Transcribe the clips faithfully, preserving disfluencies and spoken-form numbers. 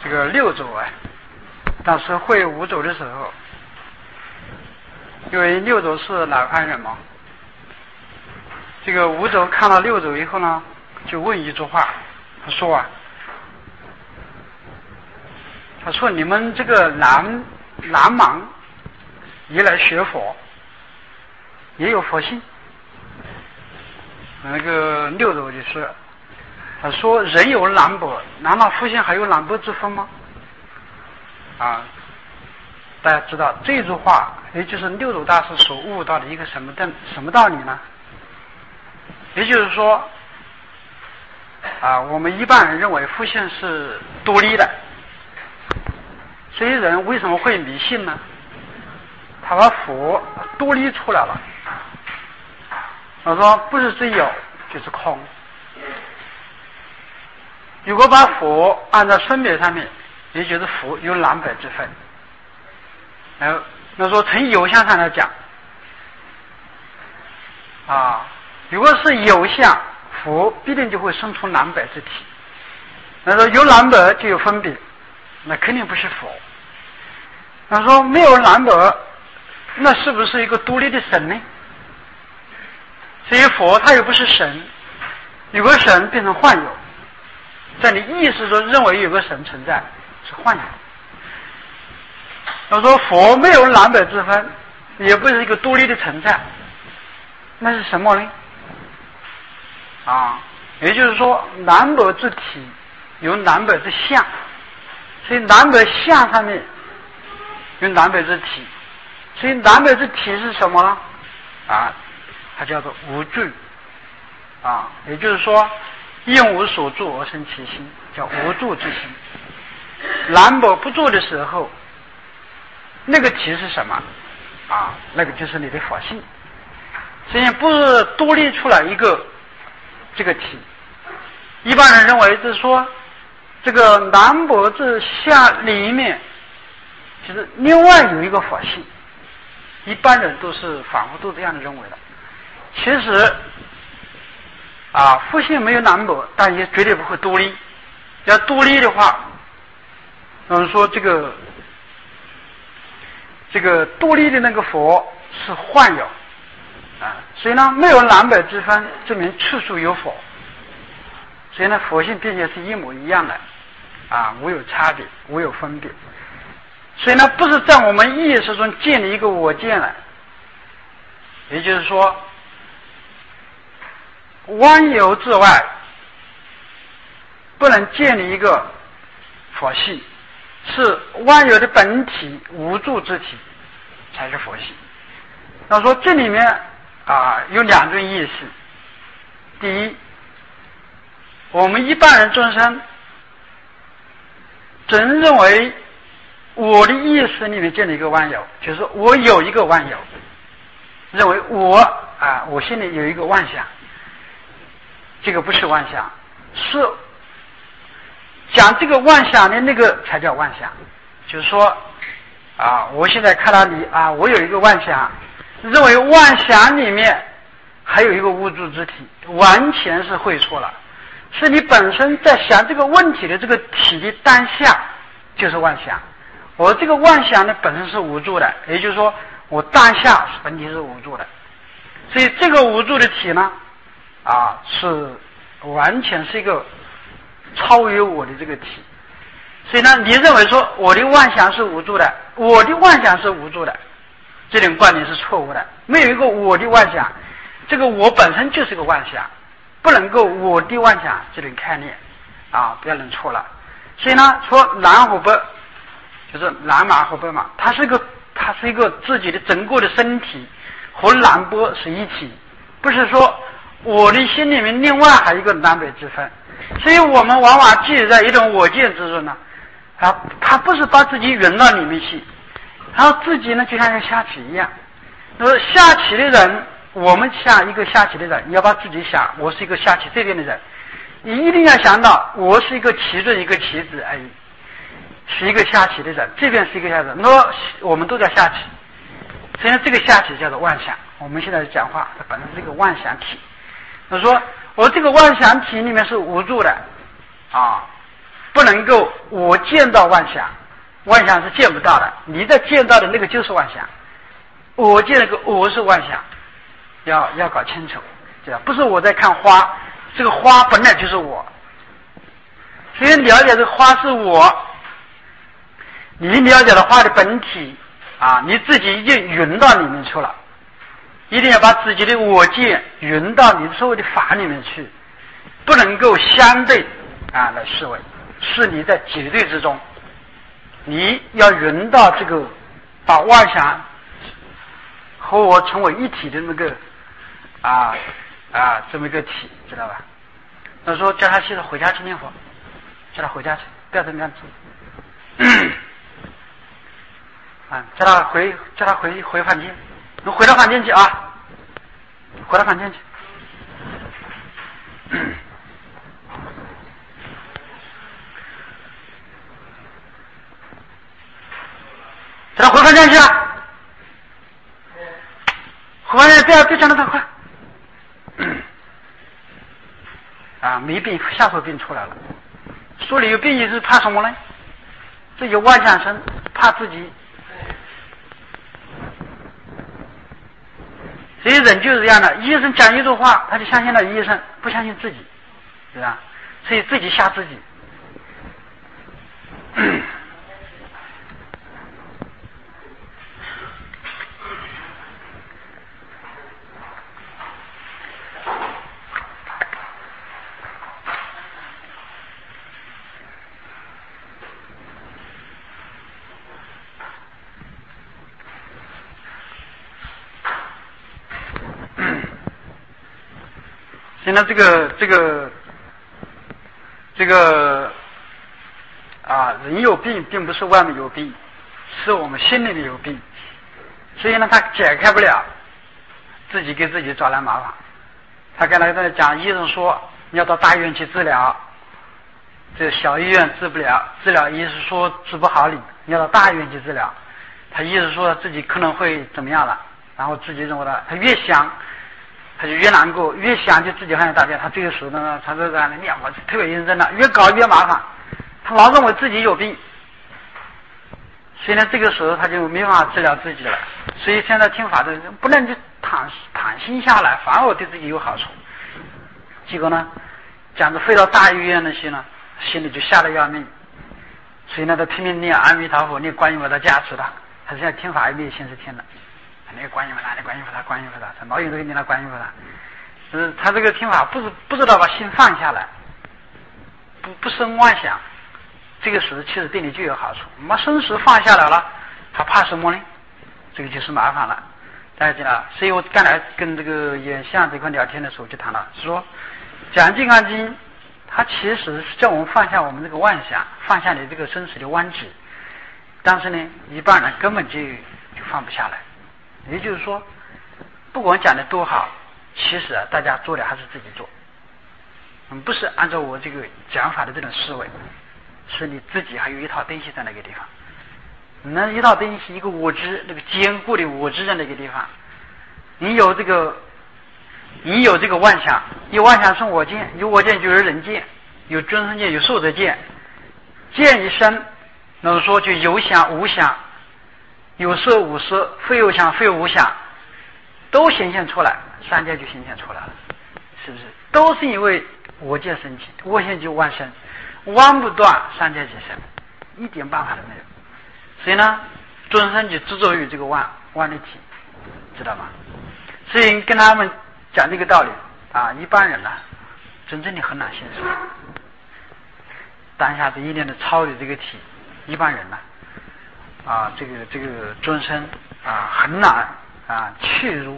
这个六祖啊，当时会五祖的时候，因为六祖是南汉人嘛，这个五祖看到六祖以后呢，就问一句话，他说啊，他说你们这个南南蛮也来学佛，也有佛性。那个六祖就说，他说人有南北，难道佛性还有南北之分吗？啊，大家知道这句话，也就是六祖大师所悟到的一个什么的什么道理呢？也就是说，啊，我们一般人认为佛性是独立的，所以人为什么会迷信呢？他把佛独立出来了。我说不是只有就是空。如果把佛按照分别上面，也就是佛有南北之分。然后那说从有相上来讲，啊，如果是有相，佛必定就会生出南北之体。那说有南北就有分别，那肯定不是佛。那说没有南北，那是不是一个独立的神呢？所以佛他又不是神，有个神变成幻有，在你意识中认为有个神存在是幻有。他说佛没有南北之分，也不是一个独立的存在，那是什么呢？啊，也就是说南北之体有南北之相，所以南北相上面有南北之体，所以南北之体是什么呢？啊，它叫做无住，啊，也就是说应无所住而生其心，叫无住之心。南北不住的时候，那个体是什么？啊，那个就是你的佛性。所以不是独立出来一个这个体。一般人认为就是说，这个南北之相里面，其实另外有一个佛性。一般人都是仿佛都这样认为的。其实啊，佛性没有南北，但也绝对不会独立。要独立的话，我们说这个这个独立的那个佛是幻有啊，所以呢没有南北之分，证明处处有佛。所以呢，佛性并且是一模一样的啊，无有差别，无有分别。所以呢，不是在我们意识中建立一个我见来，也就是说，万有之外不能建立一个佛性，是万有的本体无住之体才是佛性。那说这里面啊有两种意思。第一，我们一般人众生真认为我的意识里面建立一个万有，就是我有一个万有，认为我啊，我心里有一个妄想，这个不是妄想，是讲这个妄想的那个才叫妄想。就是说啊，我现在看到你啊，我有一个妄想，认为妄想里面还有一个无住之体，完全是会错了。是你本身在想这个问题的这个体的当下就是妄想。我这个妄想呢本身是无住的，也就是说我当下本体是无住的，所以这个无住的体呢啊是完全是一个超越我的这个体。所以呢你认为说我的妄想是无住的，我的妄想是无住的，这种观点是错误的。没有一个我的妄想，这个我本身就是个妄想，不能够我的妄想这种概念啊，不要弄错了。所以呢说南和北就是南马和北马，它是一个它是一个自己的整个的身体和南北是一体，不是说我的心里面另外还有一个南北之分。所以我们往往记在一种我见之中呢，啊，他不是把自己圆到里面去，他自己呢就像一个下棋一样。那么下棋的人，我们像一个下棋的人，你要把自己想我是一个下棋这边的人，你一定要想到我是一个棋子一个棋子而已，是一个下棋的人，这边是一个下棋，那么我们都在下棋。所以这个下棋叫做妄想。我们现在讲话它本身是一个妄想体。他说我这个妄想体里面是无住的啊， 不能够我见到妄想，妄想是见不到的，你在见到的那个就是妄想，我见那个我是妄想，要要搞清楚，对吧？不是我在看花，这个花本来就是我，所以了解这个花是我，你了解了花的本体啊，你自己已经匀到里面去了，一定要把自己的我见匀到你所谓的法里面去，不能够相对啊来视为，是你在绝对之中，你要匀到这个把妄想和我成为一体的那个啊啊这么一个体，知道吧？那说叫他现在回家去念佛，叫他回家去，不要在那住。啊，叫他回，叫他回回房间，你回到房间去啊，回到房间去。叫他回房间去啊，回房间，不要别讲那么快。啊，没病，下手病出来了。说你有病，你是怕什么呢？这有妄想生，怕自己。所以人就是这样的，医生讲一句话，他就相信了医生，不相信自己，对吧？所以自己吓自己。现在这个这个这个啊，人有病，并不是外面有病，是我们心里面有病，所以呢，他解开不了，自己给自己找来麻烦。他刚才在讲，医生说你要到大医院去治疗，这小医院治不了，治疗医生说治不好你，你要到大医院去治疗。他医生说自己可能会怎么样了，然后自己认为他他越想。他就越难过，越想就自己好像大便。他这个时候呢，他这个念佛特别认真了，越搞越麻烦。他老认为自己有病，所以呢，这个时候他就没办法治疗自己了。所以现在听法的人不能就躺躺心下来，反而对自己有好处。结果呢，讲着飞到大医院那些呢，心里就吓得要命。所以呢，他拼命念阿弥陀佛，念观音菩萨加持他。他现在听法也没有心思听了。那个观音菩萨，那观音菩萨，观音菩萨，他老有这个念那观音菩萨，就是他这个听法不是不知道把心放下来，不不生妄想，这个时其实对你就有好处。我们生时放下来了，他怕什么呢？这个就是麻烦了，大家知道。所以我刚才跟这个眼相这块聊天的时候就谈到，说讲《金刚经》，它其实是叫我们放下我们这个妄想，放下你这个生死的弯指，但是呢，一般人根本就就放不下来。也就是说，不管讲的多好，其实啊，大家做的还是自己做，嗯，不是按照我这个讲法的这种思维，是你自己还有一套东西在那个地方，那一套东西，一个我知，那个坚固的我知在那个地方，你有这个，你有这个妄想，有妄想生我见，有我见就有人见，有众生见，有寿者见，见一生，那么说就有想无想。有色无色，非有想非无想，都显现出来，三界就显现出来了，是不是？都是因为我见生起，我见就万生，弯不断，三界即生，一点办法都没有。所以呢，众生就执着于这个万万的体，知道吗？所以跟他们讲这个道理啊，一般人呢、啊，真正的很难接受。当下这一念的超越这个体，一般人呢、啊。啊，这个这个众生啊，很难啊去入。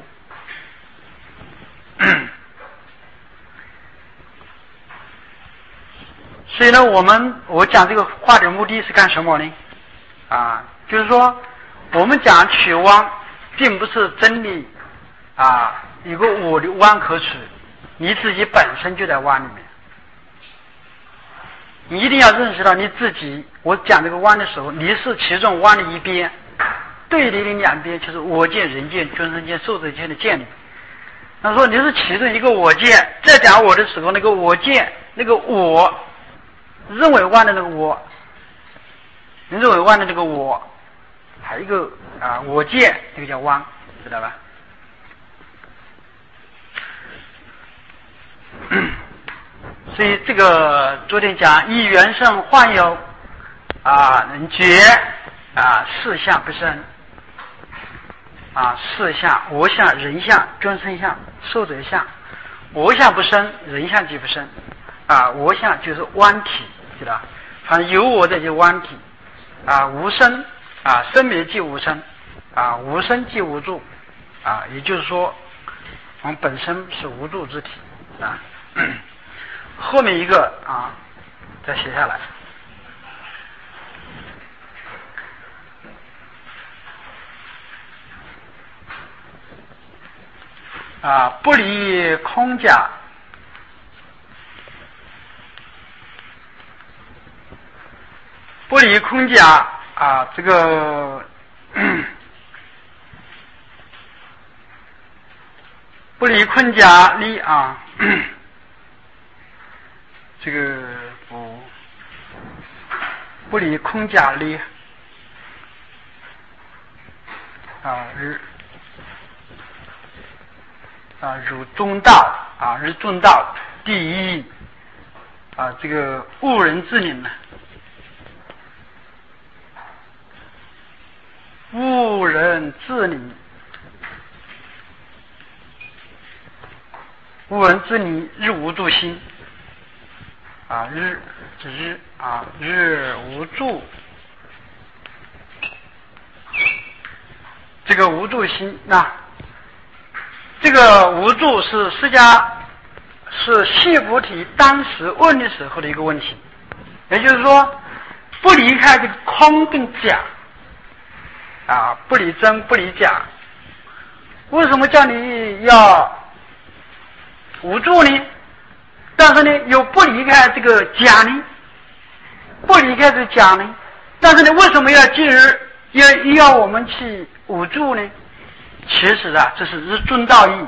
所以呢，我们我讲这个话的目的是干什么呢？啊，就是说，我们讲取妄，并不是真理啊，有个我的妄可取，你自己本身就在妄里面。你一定要认识到你自己，我讲这个妄的时候，你是其中妄的一边，对立的两边就是我见、人见、众生见、寿者见的见理。那说你是其中一个我见，在讲我的时候，那个我见，那个我认为妄的那个我，认为妄的这个我，还有一个啊我见，这个叫妄，知道吧？所以这个昨天讲以缘生幻有啊能觉啊事相不生啊事相我相人相众生相寿者相，我相不生人相即不生啊我相就是妄体，知道吧？反正有我的就妄体啊无生啊生灭即无生啊无生即无住啊，也就是说我们本身是无住之体啊。后面一个啊，再写下来。啊，不离空假，不离空假啊，这个不离空假离啊。这个不不离空假离啊日啊如中道啊日中道第一啊这个误人之灵呢，误人之灵，误人之灵日无住心。啊，日日啊，日无住，这个无住心，那这个无住是释迦是谢菩提当时问的时候的一个问题，也就是说，不离开这个空跟假啊，不离真不离假，为什么叫你要无住呢？但是呢，又不离开这个假呢，不离开这个假呢，但是呢，为什么要进而要要我们去无住呢？其实啊，这是日尊道义，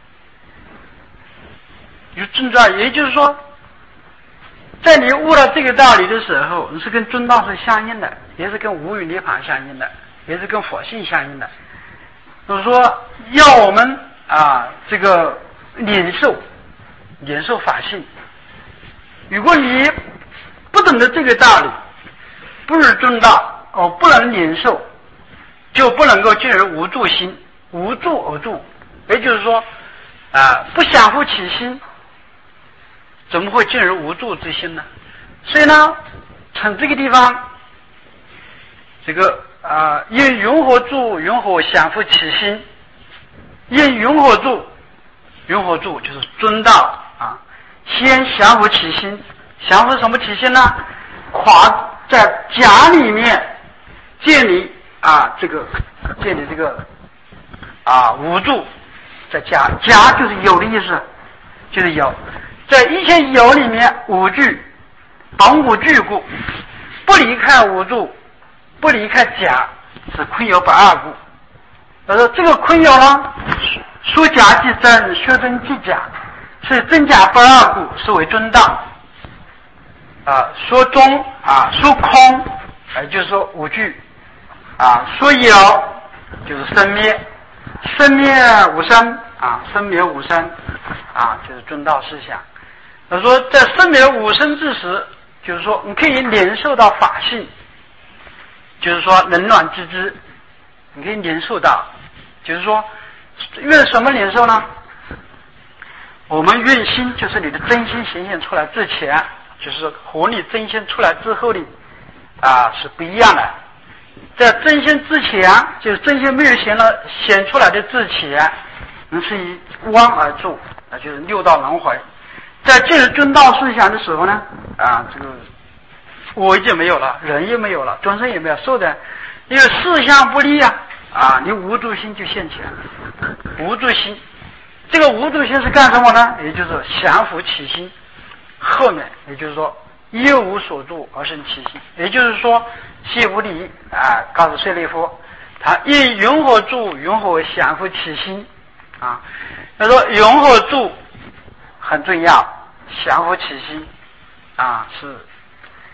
日尊道义，也就是说，在你悟到这个道理的时候，你是跟尊道是相应的，也是跟无余涅槃相应的，也是跟佛性相应的。就是说，要我们啊，这个领受。领受法性，如果你不懂得这个道理，不是中道哦，不能领受，就不能够进入无住心，无住而住，也就是说，啊、呃，不降伏起心，怎么会进入无住之心呢？所以呢，从这个地方，这个啊，因、呃、云何住，云何降伏起心，因云何住，云何住就是中道。啊，先降伏起心，降伏什么起心呢？垮在假里面建立啊，这个建立这个啊无住，在假假就是有的意思，就是有，在一切有里面无惧，本无惧故，不离开无住，不离开假，是坤有不二故。他说这个坤有呢，说假即真，说真即假。是真假不二故，是为中道。啊，说中啊，说空，也就是说无惧。啊，说有就是生灭，生灭无生啊，生灭无生啊，就是中道思想。他说在生灭无生之时，就是说你可以领受到法性，就是说冷暖自知，你可以领受到，就是说为什么领受呢？我们运心就是你的真心显现出来之前，就是和你真心出来之后的啊是不一样的。在真心之前，就是真心没有显了显出来的之前，你是以妄而住，那就是六道轮回。在进入中道思想的时候呢，啊这个我已经没有了，人也没有了，众生也没有，受的因为事相不离啊，啊你无住心就现前了，无住心。这个无住心是干什么呢？也就是降伏起心，后面也就是说一无所住而生起心，也就是说谢菩提啊告诉舍利弗，他因云何住，云何降伏起心啊。他说云何住很重要，降伏起心啊是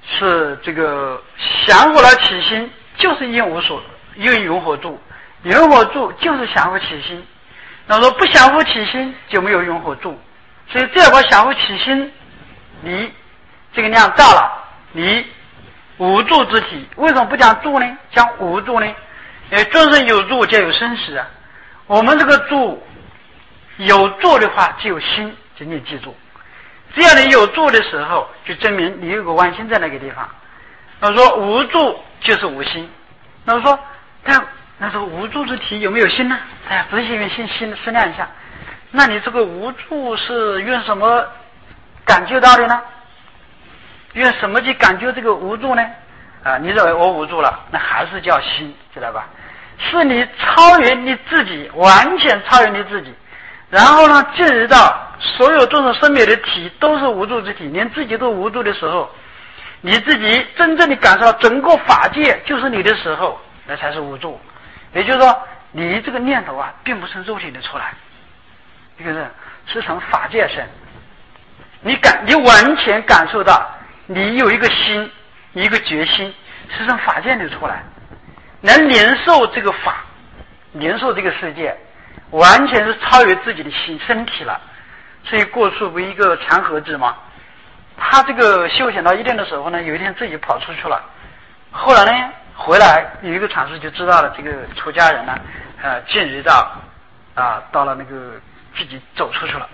是这个降伏了起心，就是因无所，因云火住，云火住就是降伏起心。那么说不降伏起心就没有云火住，所以这把降伏起心，你这个量大了，你无住之体，为什么不讲住呢？讲无住呢？因为众生有住就有生死啊。我们这个住有住的话，就有心，就你记住。只要你有住的时候，就证明你有个万心在那个地方。那么说无住就是无心。那么说，但那时候无住之体有没有心呢？大家仔细用心心思量一下。那你这个无住是用什么感觉到的呢？用什么去感觉这个无助呢？啊，你认为我无助了，那还是叫心，知道吧？是你超越你自己，完全超越你自己，然后呢，进入到所有众生生灭的体都是无助之体，连自己都无助的时候，你自己真正的感受到整个法界就是你的时候，那才是无助。也就是说，你这个念头啊，并不是肉体的出来，这个是是从法界生。你感，你完全感受到。你有一个心，一个决心，是从法界里出来，能领受这个法，领受这个世界，完全是超越自己的心身体了。所以过去不一个禅和子嘛，他这个修行到一定的时候呢，有一天自己跑出去了，后来呢回来有一个禅师就知道了，这个出家人呢，呃，进入到啊到了那个自己走出去了。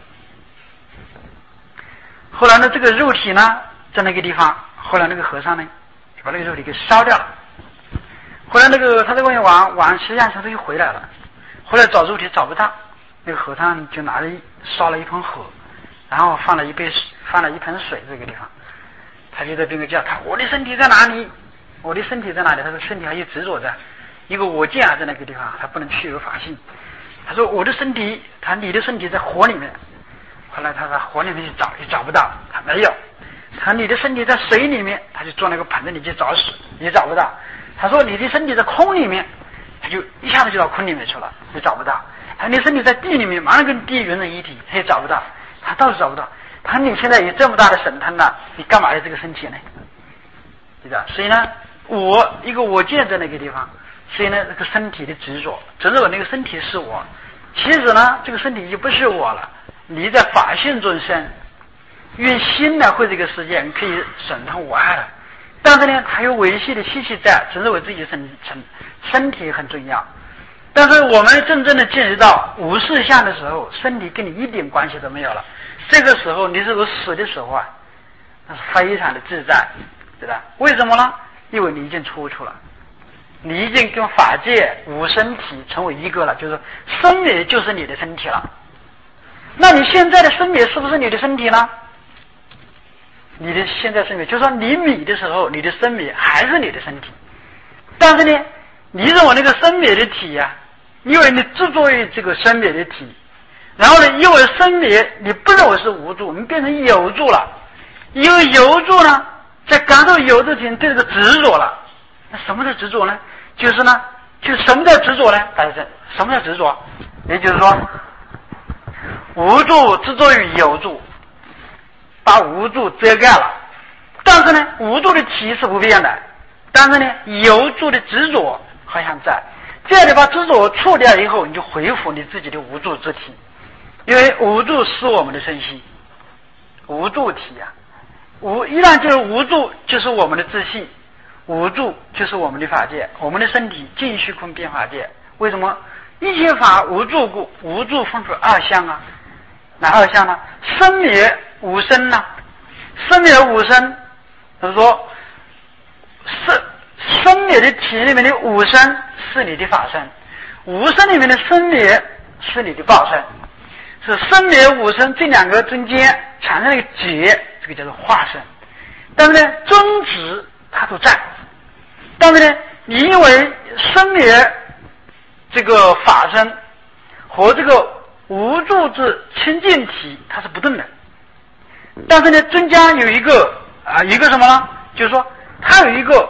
后来呢，这个肉体呢。在那个地方，后来那个和尚呢，就把那个肉体给烧掉了。后来那个他这个往往实际上他就回来了。后来找肉体找不到，那个和尚就拿了一烧了一盆火，然后放了一杯放了一盆水这个地方。他就在这个叫他，我的身体在哪里？我的身体在哪里？他说身体还有执着在，一个我见啊在那个地方，他不能去有法性。他说我的身体，他你的身体在火里面。后来他在火里面去找，也找不到，他没有。他你的身体在水里面，他就坐那个盆子里去找水，也找不到。他说你的身体在空里面，他就一下子就到空里面去了，也找不到。他说你身体在地里面，马上跟地云成一体，他也找不到。他倒是找不到。他说你现在有这么大的神通了，你干嘛要这个身体呢？对吧？所以呢，我一个我见在那个地方，所以呢，这个身体的执着，执着那个身体是我。其实呢，这个身体就不是我了，你在法性中生。用心来会这个世界，你可以神通无碍了。但是呢，还有维系的气息在，只认为自己身身身体很重要。但是我们真正的进入到无事相的时候，身体跟你一点关系都没有了。这个时候，你这个死的时候啊，那是非常的自在，对吧？为什么呢？因为你已经出去了，你已经跟法界无身体成为一个了，就是生灭就是你的身体了。那你现在的生灭是不是你的身体呢？你的现在生灭，就是说你米的时候，你的生灭还是你的身体，但是呢，你认为那个生灭的体呀、啊，因为你执着于这个生灭的体，然后呢，因为生灭你不认为是无助，你变成有助了，因为有助呢，在感受有助前对这个执着了。那什么叫执着呢？就是呢，就是什么叫执着呢？大家知什么叫执着？也就是说，无助执着于有助。把无助遮盖了，但是呢，无助的体是不变的，但是呢，有助的执着好像在。这样你把执着除掉以后，你就恢复你自己的无助之体，因为无助是我们的身心，无助体啊，无一旦就是无助，就是我们的自信，无助就是我们的法界，我们的身体尽虚空变法界。为什么一切法无助故？无助分出二相啊，哪二相呢？生灭无生呢？生灭无生，他说是生灭的体里面的无生是你的法身，无生里面的生灭是你的报身，是生灭无生这两个中间产生了一个结，这个叫做化身。但是呢，宗旨它都在，但是呢，你因为生灭这个法身和这个无助之清净体它是不动的。但是呢，中间有一个啊，一个什么呢？就是说，它有一个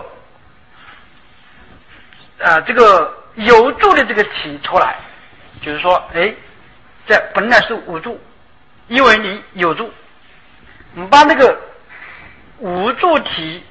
啊，这个有助的这个体出来，就是说，哎，这本来是无助，因为你有助，你把那个无助体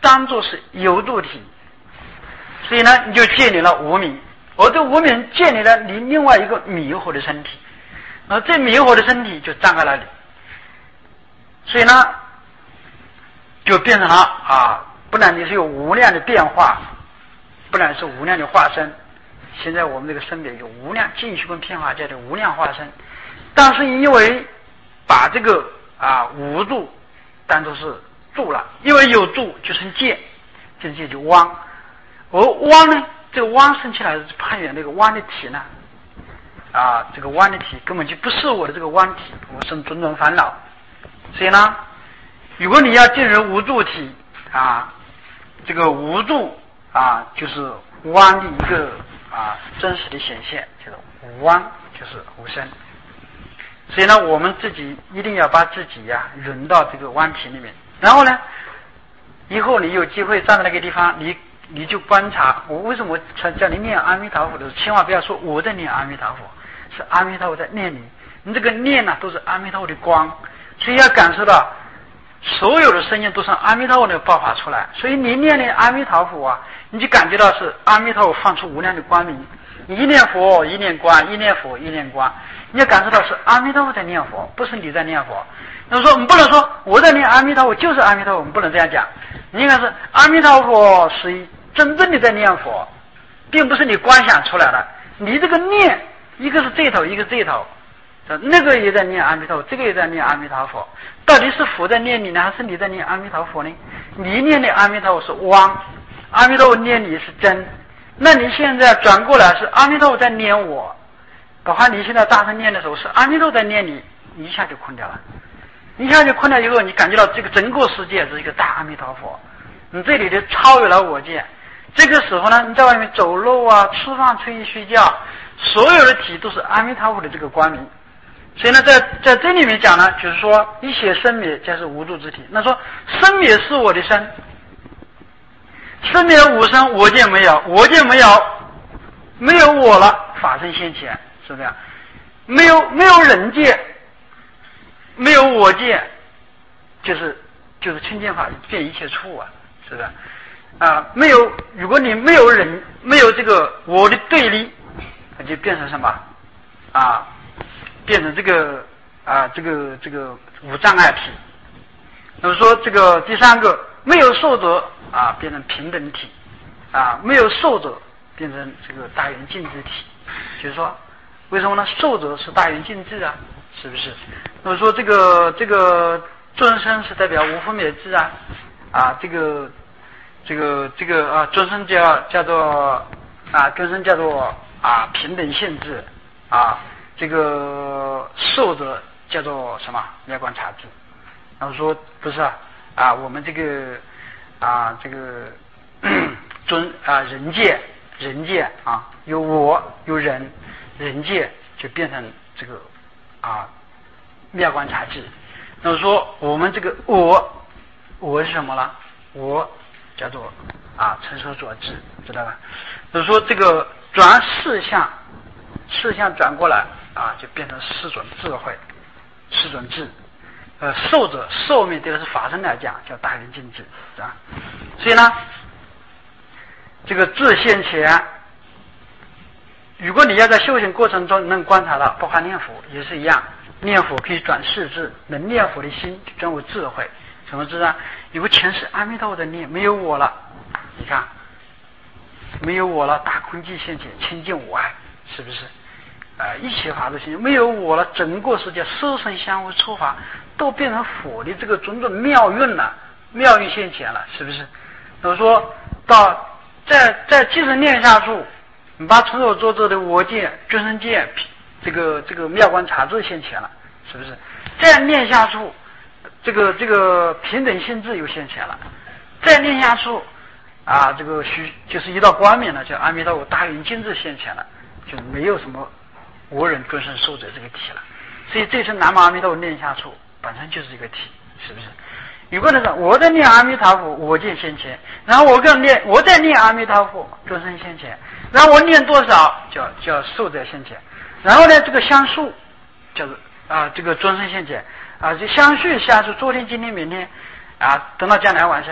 当作是有助体，所以呢，你就建立了无明，而这无明建立了你另外一个迷惑的身体，而这迷惑的身体就障碍了你，所以呢，就变成了啊，不然你是有无量的变化，不然是无量的化身。现在我们这个身体有无量进去跟变化界的无量化身，但是因为把这个啊无助当作是住了，因为有住就成界，这界就妄，而妄呢，这个妄生起来是攀缘那个妄的体呢，啊，这个妄的体根本就不是我的这个妄体，我生种种烦恼。所以呢，如果你要进入无助体啊，这个无助啊，就是妄的一个啊真实的显现，就是无妄，就是无生。所以呢，我们自己一定要把自己呀、啊、融到这个妄体里面。然后呢，以后你有机会站在那个地方，你你就观察我为什么叫你念阿弥陀佛的时候，千万不要说我在念阿弥陀佛，是阿弥陀佛在念你。你这个念呢、啊，都是阿弥陀佛的光，所以要感受到所有的声音都是阿弥陀佛的爆发出来。所以你念念阿弥陀佛啊，你就感觉到是阿弥陀佛放出无量的光明。你一念佛一念光，一念佛一念光，你要感受到是阿弥陀佛在念佛，不是你在念佛。那说我们不能说我在念阿弥陀佛就是阿弥陀佛，我们不能这样讲。你应该是阿弥陀佛是真正的在念佛，并不是你观想出来的。你这个念，一个是这头，一个是这头，那个也在念阿弥陀佛，这个也在念阿弥陀佛。到底是佛在念你呢，还是你在念阿弥陀佛呢？你念的阿弥陀佛是妄，阿弥陀佛念你是真。那你现在转过来是阿弥陀佛在念我，的话你现在大声念的时候是阿弥陀佛在念你，你一下就困掉了。一下就困掉以后，你感觉到这个整个世界是一个大阿弥陀佛，你这里的超越了我界。这个时候呢，你在外面走路啊、吃饭、吹睡觉，所有的体都是阿弥陀佛的这个光明。所以呢，在在这里面讲呢，就是说一切生灭皆是无助之体。那说生灭是我的生，生灭无生，我界没有，我界没有，没有我了，法身现前，是不是？没有没有人界，没有我界，就是就是清净法变一切处啊，是不是？啊，没有，如果你没有人，没有这个我的对立，它就变成什么？啊，变成这个啊，这个这个无障碍体。那么说这个第三个，没有受者啊，变成平等体，啊，没有受者变成这个大圆净智体。就是说，为什么呢？受者是大圆净智啊，是不是？那么说这个这个尊生是代表无分别智啊，啊，这个这个这个啊，尊生叫叫做啊，尊生叫做啊平等性质啊，这个受者叫做什么？妙观察智。然后说不是啊，啊，我们这个啊这个尊啊人界人界啊有我有人，人界就变成这个啊妙观察智。那么说我们这个我我是什么了？我叫做啊成所作智，知道吧？就是说这个转四相，四相转过来啊，就变成四种智慧，四种智。呃，受者寿命对的是法身来讲叫大圆净智，是吧？所以呢，这个智现前，如果你要在修行过程中能观察到，包括念佛也是一样，念佛可以转世智，能念佛的心就转为智慧。什么智啊？如果全是阿弥陀佛的念，没有我了，你看，没有我了，大空寂现前，清净无碍，是不是？呃，一切法都行，没有我了，整个世界色声香味触法都变成佛的这个种种妙运了，妙运现前了，是不是？我说到在在即使念下处，你把成所作智的我界、觉生界，这个这个妙观察智现前了，是不是？再念下处，这个这个平等性智又现前了，再念下处啊，这个虚就是一道光明了，叫阿弥陀佛大圆净智现前了，就没有什么无人尊生受者这个体了。所以这次南无阿弥陀佛念下处本身就是一个体，是不是？如果那个我在念阿弥陀佛，我见现前，然后我更念，我在念阿弥陀佛，尊生现前，然后我念多少叫叫受者现前，然后呢这个相续叫做啊这个尊生现前啊，就相续下去，昨天今天明天啊，等到将来完生，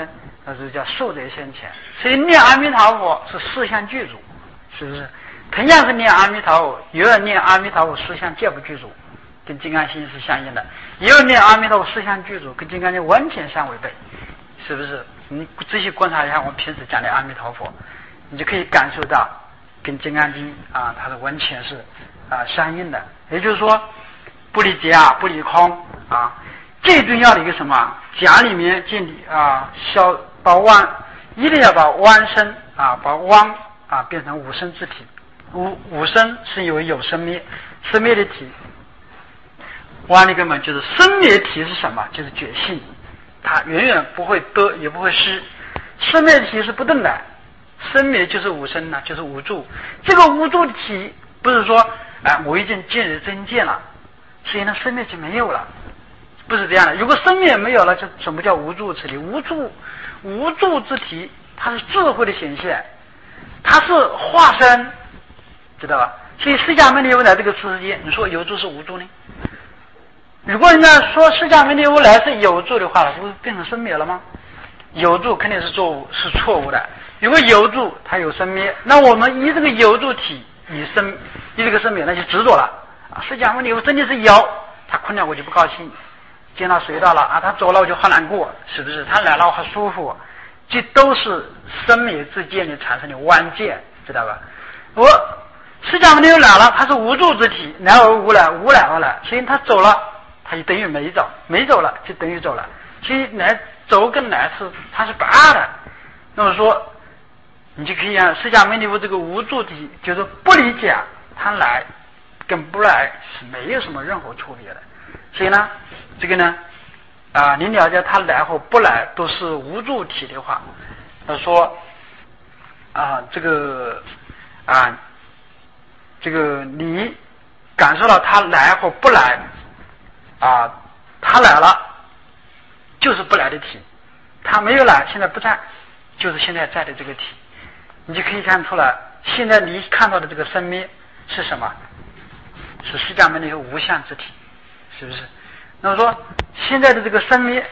那就叫寿者现前。所以念阿弥陀佛是四相具足，是不是？同样是念阿弥陀佛，有人念阿弥陀佛四相皆不具足，跟金刚心是相应的；也有念阿弥陀佛四相具足，跟金刚经完全相违背，是不是？你仔细观察一下我们平时讲的阿弥陀佛，你就可以感受到跟金刚经啊，它是完全是啊相应的。也就是说，不离假，不离空啊。最重要的一个什么？假里面建立啊，消把妄，一定要把妄生啊，把妄啊变成无生之体。无无生是有有生灭，生灭的体。妄的根本就是生灭体是什么？就是觉性，它远远不会得，也不会失。生灭体是不动的，生灭就是无生呢，就是无助。这个无助的体不是说哎，我已经见人真见了，所以呢生灭就没有了，不是这样的。如果生灭没有了，就什么叫无助之体？无助无助之体，它是智慧的显现，它是化身，知道吧？所以释迦牟尼佛来这个世界，你说有助是无助呢？如果人家说释迦牟尼佛来是有助的话，不是变成生灭了吗？有助肯定是错误，是错误的。如果有助它有生灭，那我们以这个有助体以生以这个生灭，那就执着了啊！释迦牟尼佛真的是有，他困了我就不高兴，见到隧道了啊，他走了我就好难过，是不是？他来了我好舒服，这都是生灭之间的产生的弯界，知道吧？我释迦牟尼佛来了，他是无助之体，来而无来，无来而来，所以他走了，他就等于没走，没走了就等于走了，所以来走跟来是它是不二的。那么说，你就可以让释迦牟尼佛这个无助体，就是不理解他来跟不来是没有什么任何区别的。所以呢，这个呢，啊，你了解他来和不来都是无助体的话，他说啊，这个啊，这个你感受到他来或不来啊，他来了就是不来的体，他没有来现在不在就是现在在的这个体，你就可以看出来，现在你看到的这个生灭是什么？是释迦牟尼佛无相之体，是不是？那么说现在的这个生灭，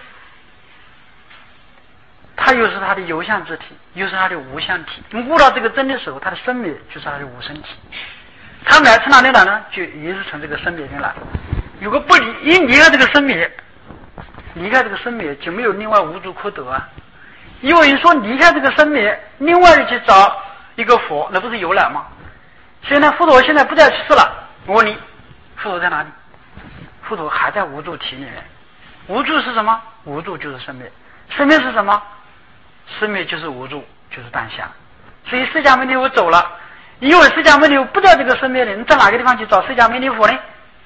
它又是它的有相之体，又是它的无相体。你悟到这个真的时候，它的生灭就是它的无生体。它来从哪里来呢？就也是从这个生灭中来。如果不离一离开这个生灭，离开这个生灭就没有另外无助可得啊。因为说离开这个生灭，另外去找一个佛，那不是有来吗？所以呢，佛陀现在不在世了。我问你，佛陀在哪里？佛陀还在无助体里面。无助是什么？无助就是生灭。生灭是什么？生灭就是无助，就是当下。所以释迦牟尼佛走了，因为释迦牟尼佛不在这个生灭里，你在哪个地方去找释迦牟尼佛呢？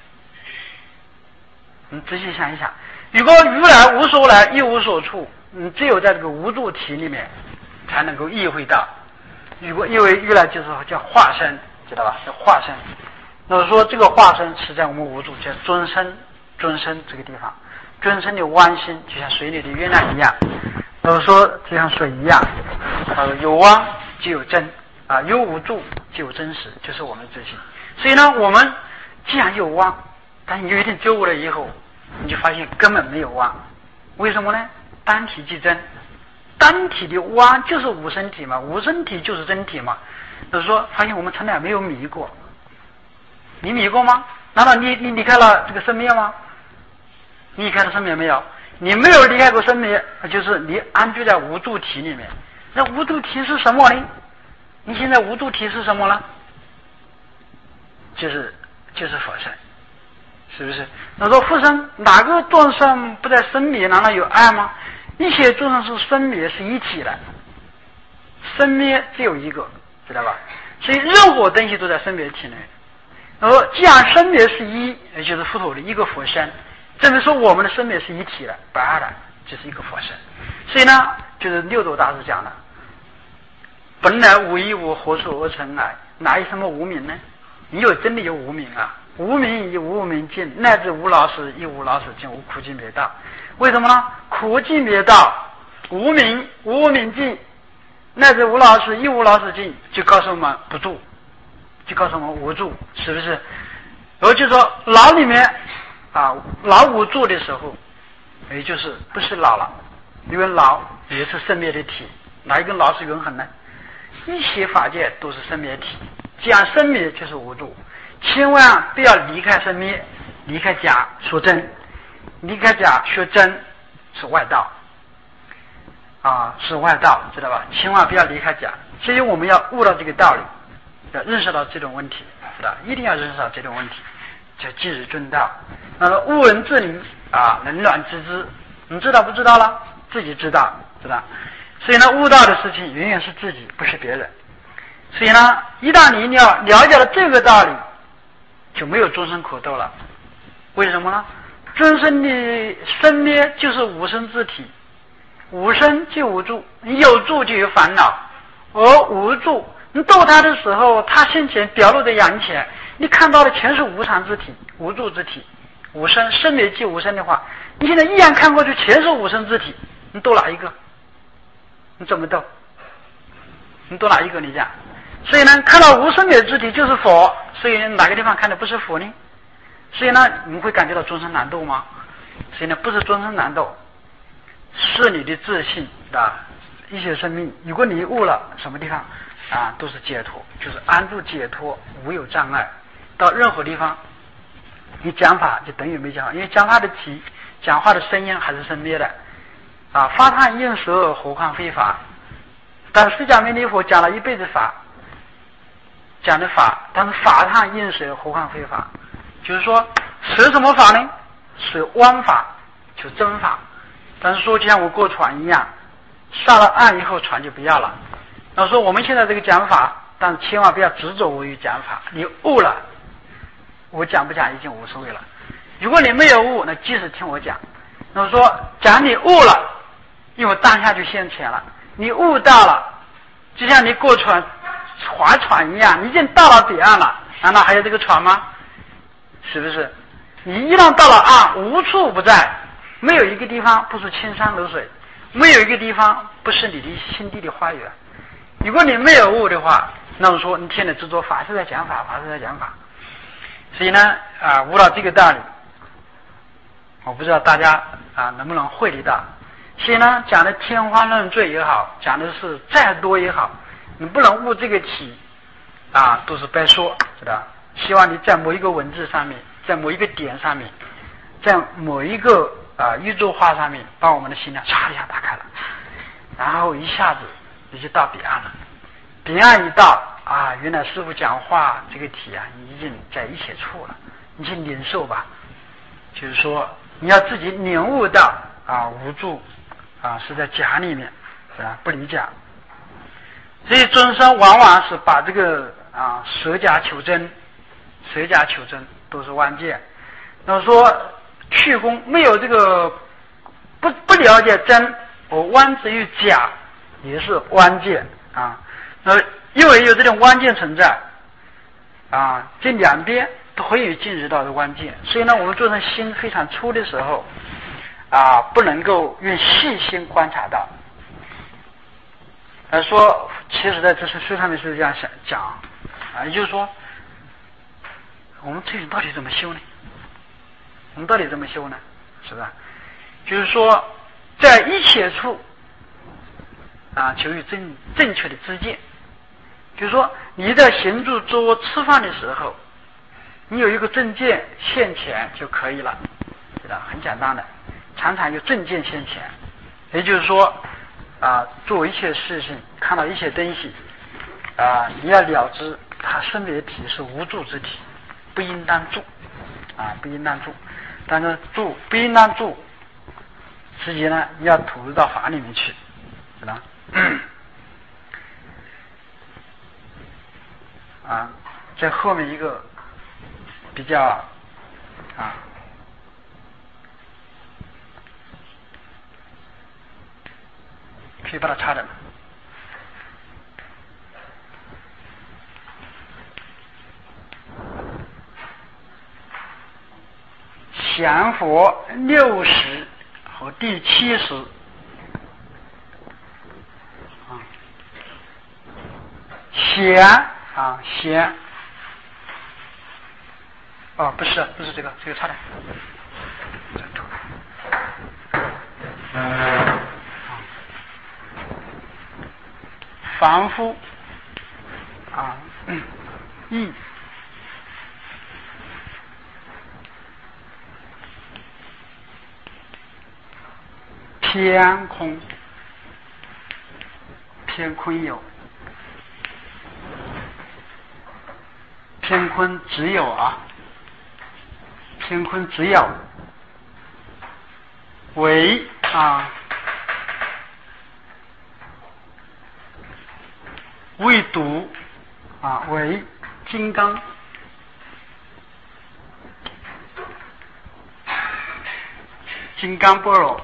你仔细想一想，如果如来无所来，一无所处，你只有在这个无助体里面才能够意会到。如果因为如来就是叫化身，知道吧？叫化身。那么说这个化身是在我们无助，叫尊身，尊身这个地方，尊身的弯心就像水里的月亮一样。那么说就像水一样，呃，有汪就有真啊，有无助就有真实，就是我们自己。所以呢，我们既然有汪，但你有一天觉悟了以后，你就发现根本没有汪。为什么呢？单体即真，单体的汪就是无生体嘛，无生体就是真体嘛。就是说，发现我们从来没有迷过。你迷过吗？难道你你离开了这个生灭吗？你离开了生灭没有？你没有离开过生灭，就是你安居在无助体里面。那无助体是什么呢？你现在无助体是什么呢？就是就是佛身，是不是？那说佛身哪个众生不在生灭？难道有爱吗？一切众生是生灭是一体的，生灭只有一个，知道吧？所以任何东西都在生灭体内。而既然生灭是一，也就是佛陀的一个佛身，证明说我们的生灭是一体的，不二的，就是一个佛身。所以呢，就是六祖大师讲的，本来无一物，何处而尘埃？哪有什么无名呢？你有真的有无名啊？无名亦无名尽，乃至无老死亦无老死尽，无苦尽灭道。为什么呢？苦尽灭道，无名无名尽，乃至无老死亦无老死尽，就告诉我们不住，就告诉我们无助，是不是？然后就说老里面啊，老无助的时候，也就是不是老了，因为老也是生灭的体，哪一个老是永恒呢？一切法界都是生灭体，讲生灭就是无助，千万不要离开生灭，离开假说真，离开假学真是外道啊，是外道，知道吧？千万不要离开假，所以我们要悟到这个道理，要认识到这种问题，知道？一定要认识到这种问题，叫即日尊道。那么悟人自灵啊，冷暖自知，你知道不知道了？自己知道，知道？所以呢，悟道的事情永远是自己，不是别人。所以呢，一旦你要了解了这个道理，就没有终身可斗了。为什么呢？终身的生灭就是无生之体，无生就无助，你有助就有烦恼，而无助，你斗他的时候，他先前表露在眼前，你看到的全是无常之体、无助之体。无生生灭即无生的话，你现在一眼看过去全是无生之体，你斗哪一个？你怎么斗？你斗哪一个？你讲。所以呢，看到无生灭之体就是佛，所以哪个地方看的不是佛呢？所以呢，你们会感觉到终身难斗吗？所以呢，不是终身难斗，是你的自信的一切生命。如果你悟了什么地方啊，都是解脱，就是安住解脱，无有障碍。到任何地方，你讲法就等于没讲法，因为讲话的体、讲话的声音还是生灭的啊。发叹应舍，何况非法？但释迦牟尼佛讲了一辈子法，讲的法，但是法叹应舍，何况非法？就是说，舍什么法呢？舍妄法，就真法。但是说，就像我过船一样，上了岸以后，船就不要了。那说我们现在这个讲法，但是千万不要执着于讲法。你悟了，我讲不讲已经无所谓了。如果你没有悟，那即使听我讲。那么说，讲你悟了，因为当下就现前了。你悟到了，就像你过船划船一样，你已经到了彼岸了，难道还有这个船吗？是不是？你一旦到了岸，无处不在，没有一个地方不是青山流水，没有一个地方不是你的心地的花园。如果你没有悟的话，那么说你天天执着法是在讲法，法是在讲法。所以呢，啊，悟到这个道理，我不知道大家啊能不能会得到。所以呢，讲的天花乱坠也好，讲的是再多也好，你不能悟这个体啊，都是白说，知道？希望你在某一个文字上面，在某一个点上面，在某一个啊宇宙化上面，把我们的心量唰一下打开了，然后一下子你就到彼岸了。彼岸一到啊，原来师父讲话这个体啊，你已经在一切处了，你去领受吧。就是说，你要自己领悟到啊，无助啊是在假里面，是吧？不离假。所以众生往往是把这个啊舍假求真。舍假求真都是万界。那么说去功没有这个不不了解真，我弯之于假也是弯界啊。那因为有这种弯界存在啊，这两边都会有进入到的关键。所以呢，我们做成心非常粗的时候啊，不能够用细心观察到。呃，说其实在这些书上面是这样想讲啊，也就是说。我们这种到底怎么修呢？我们到底怎么修呢？是吧？就是说，在一切处啊，求有正正确的知见。就是说，你在行住坐卧吃饭的时候，你有一个正见现前就可以了，是吧？很简单的，常常有正见现前。也就是说，啊，做一切事情，看到一切东西，啊，你要了知它生灭体是无助之体。不应当住啊，不应当住，但是住不应当住，实际呢要投入到法里面去，是吧？啊，在后面一个比较啊，可以把它擦掉。降佛六十和第七十啊，降啊降哦，不是不是这个这个差点， 凡夫啊，意偏空，偏空有，偏空只有啊，偏空只有为啊，唯独啊为金刚，金刚般若，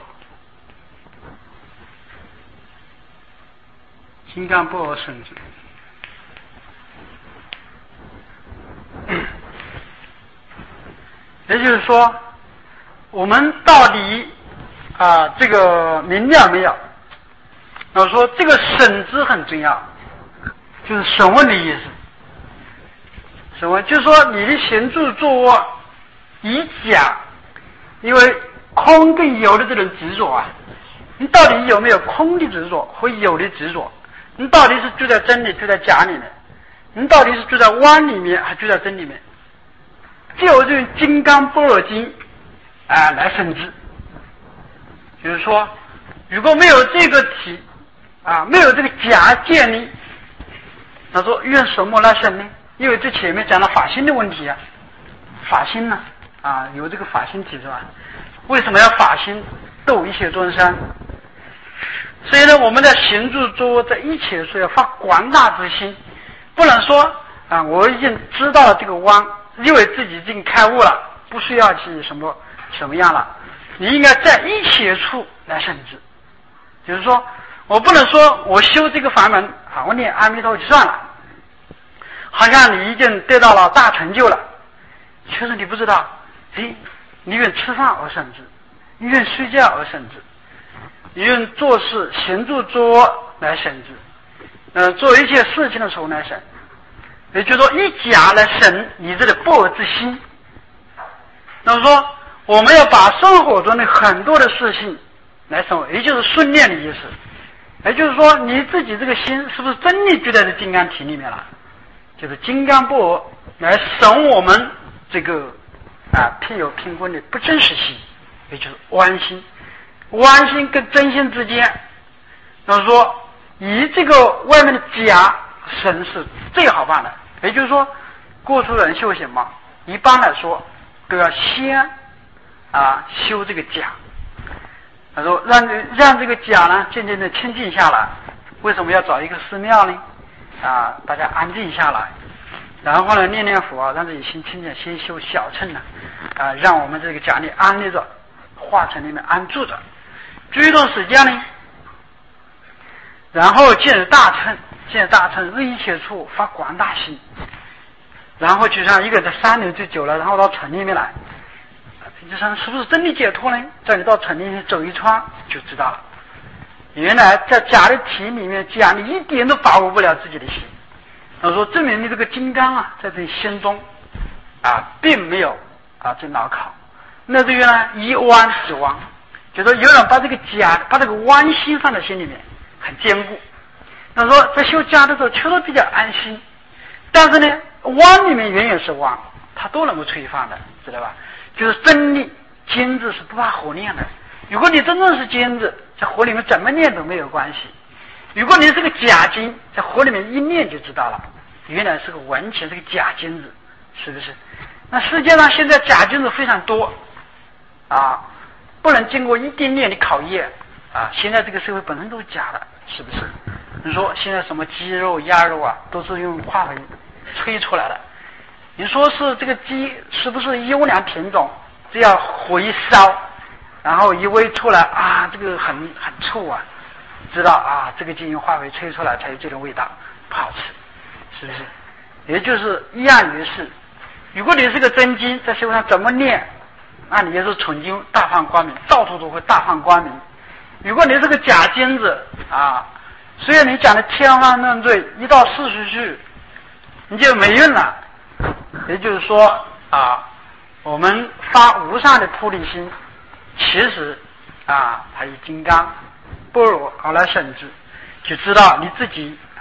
金刚般若圣智。也就是说，我们到底啊这个明了没有？我说这个审知很重要，就是审问的意思。审问就是说你的行住坐卧以假，因为空跟有的这种执着啊，你到底有没有空的执着和有的执着？你到底是住在真里住在假里面？你到底是住在妄里面还住在真里面？就有这种金刚般若经啊来审知。就是说如果没有这个体啊，没有这个假建立，他说用什么来审呢？因为这前面讲了法心的问题啊，法心呢啊有这个法心体是吧？为什么要法心度一切众生？所以呢，我们在行住坐卧在一切处要发广大之心，不能说啊我已经知道了这个妄，因为自己已经开悟了，不需要去什么什么样了。你应该在一切处来审知，就是说我不能说我修这个法门啊，我念阿弥陀就算了，好像你已经得到了大成就了。其实你不知道，诶，你用吃饭而审知，你用睡觉而审知，你用做事行住坐卧来审知，呃，做一切事情的时候来审，也就是说以假来审你这个般若之心。那么说我们要把生活中的很多的事情来审，也就是顺念的意思。也就是说你自己这个心是不是真的就在这金刚体里面了？就是金刚般若来审我们这个啊偏有偏空的不真实心，也就是妄心。妄心跟真心之间，那么说以这个外面的假审是最好办的。也就是说过去人修行嘛，一般来说都要先啊修这个假，他说让让这个假呢渐渐的清净下来。为什么要找一个寺庙呢？啊大家安静下来，然后呢念念佛，让自己心清净，先修小乘呢啊让我们这个假里安立着，化成里面安住着。这一段时间呢，然后进入大乘，进入大乘入一切处发广大心，然后就像一个人在山里最久了，然后到城里面来，就想是不是真的解脱呢？叫你到城里面走一圈就知道了。原来在假的体里面，假你一点都把握不了自己的心。他说证明你这个金刚啊，在这心中啊，并没有啊这牢靠。那这个呢，一弯即弯，就说有人把这个假，把这个弯心放在心里面，很坚固。他说在修假的时候，确实比较安心，但是呢，弯里面远远是弯，它都能够吹放的，知道吧？就是真理尖子是不怕火炼的。如果你真正是尖子，在火里面怎么炼都没有关系。如果你是个假金，在火里面一炼就知道了，原来是个完全是个假金子，是不是？那世界上现在假金子非常多啊，不能经过一点点的考验啊。现在这个社会本身都是假的，是不是？你说现在什么鸡肉、鸭肉啊，都是用化肥吹出来的。你说是这个鸡是不是优良品种？只要火一烧，然后一煨出来啊，这个很很臭啊，知道啊，这个鸡用化肥吹出来才有这种味道，不好吃，是不是？也就是一样于是，如果你是个真金，在社会上怎么念，那你也是纯金大放光明，到处都会大放光明。如果你是个假金子啊，虽然你讲的天花乱坠，一到事实去，你就没用了。也就是说啊，我们发无上的菩提心，其实啊，它以金刚般若而来审知，就知道你自己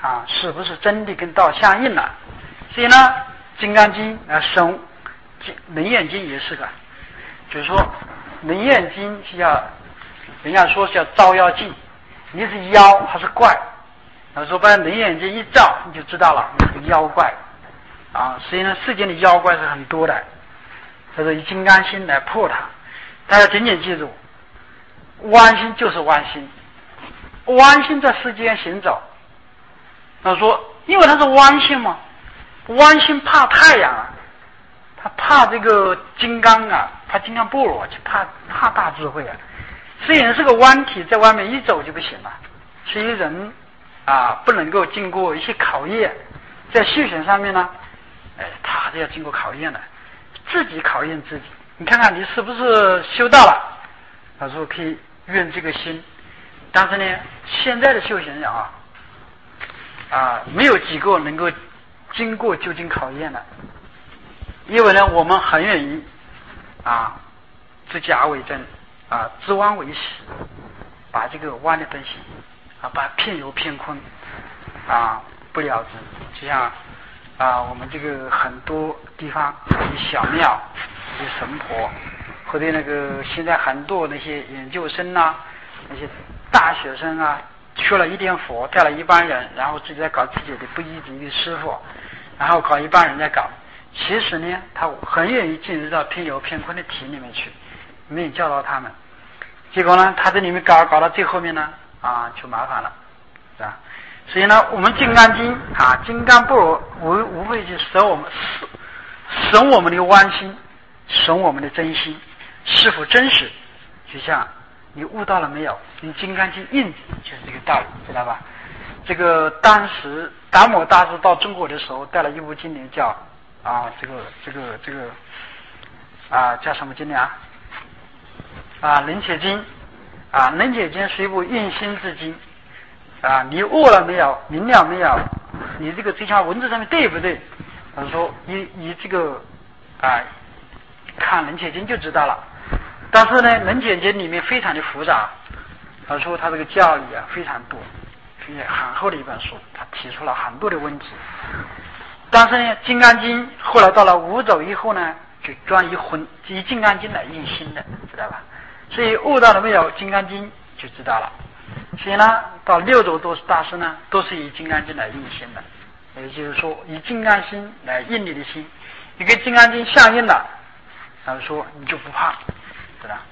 啊，是不是真的跟道相应了？所以呢，《金刚经》啊，生《楞严经》也是个，就是说，《楞严经》是要人家说是叫照妖镜，你是妖还是怪？他说把《楞严经》一照，你就知道了，你是妖怪啊。所以呢，世间的妖怪是很多的，他说以金刚心来破它。大家紧紧记住，弯心就是弯心，弯心在世间行走。他说，因为它是弯心嘛，弯心怕太阳啊，他怕这个金刚啊，怕金刚般若，就怕怕大智慧啊。所以人是个弯体，在外面一走就不行了。所以人啊，不能够经过一些考验，在修行上面呢，哎，他还是要经过考验的，自己考验自己。你看看你是不是修到了？他说可以用这个心，但是呢，现在的修行人啊，啊，没有几个能够经过究竟考验的，因为呢，我们很愿意啊，自假为真啊，自弯为实，把这个弯的东西啊，把偏有偏空啊不了之。就像啊，我们这个很多地方有小庙，有神婆，或者那个现在很多那些研究生啊，那些大学生啊，学了一点佛，带了一帮人，然后自己在搞自己的不一的一个师傅，然后搞一帮人在搞。其实呢，他很愿意进入到偏有偏空的体里面去，没有教导他们。结果呢，他在里面搞搞到最后面呢，啊，就麻烦了，是吧？所以呢，我们《金刚经》啊，《金刚般若》无无非就使我们使使我们的弯心，使我们的真心是否真实。就像你悟到了没有？你《金刚经》印就是这个道理，知道吧？这个当时达摩大师到中国的时候，带了一部经典叫啊，这个这个这个啊，叫什么经典啊？啊，《楞伽经》啊，《楞伽经》是一部印心之经啊。你悟了没有？明了没有？你这个最起码文字上面对不对？他说以以这个啊，看《楞伽经》就知道了。但是呢，《楞伽经》里面非常的复杂。他说他这个教理啊非常多，并且很厚的一本书，他提出了很多的问题。但是呢，《金刚经》后来到了五祖以后呢，就专以混以《金刚经》来印心的，知道吧？所以悟到了没有，《金刚经》就知道了。所以呢，到六祖多大师呢，都是以《金刚经》来印心的，也就是说，以金刚心来印你的心。你跟《金刚经》相应了，他说你就不怕，知道？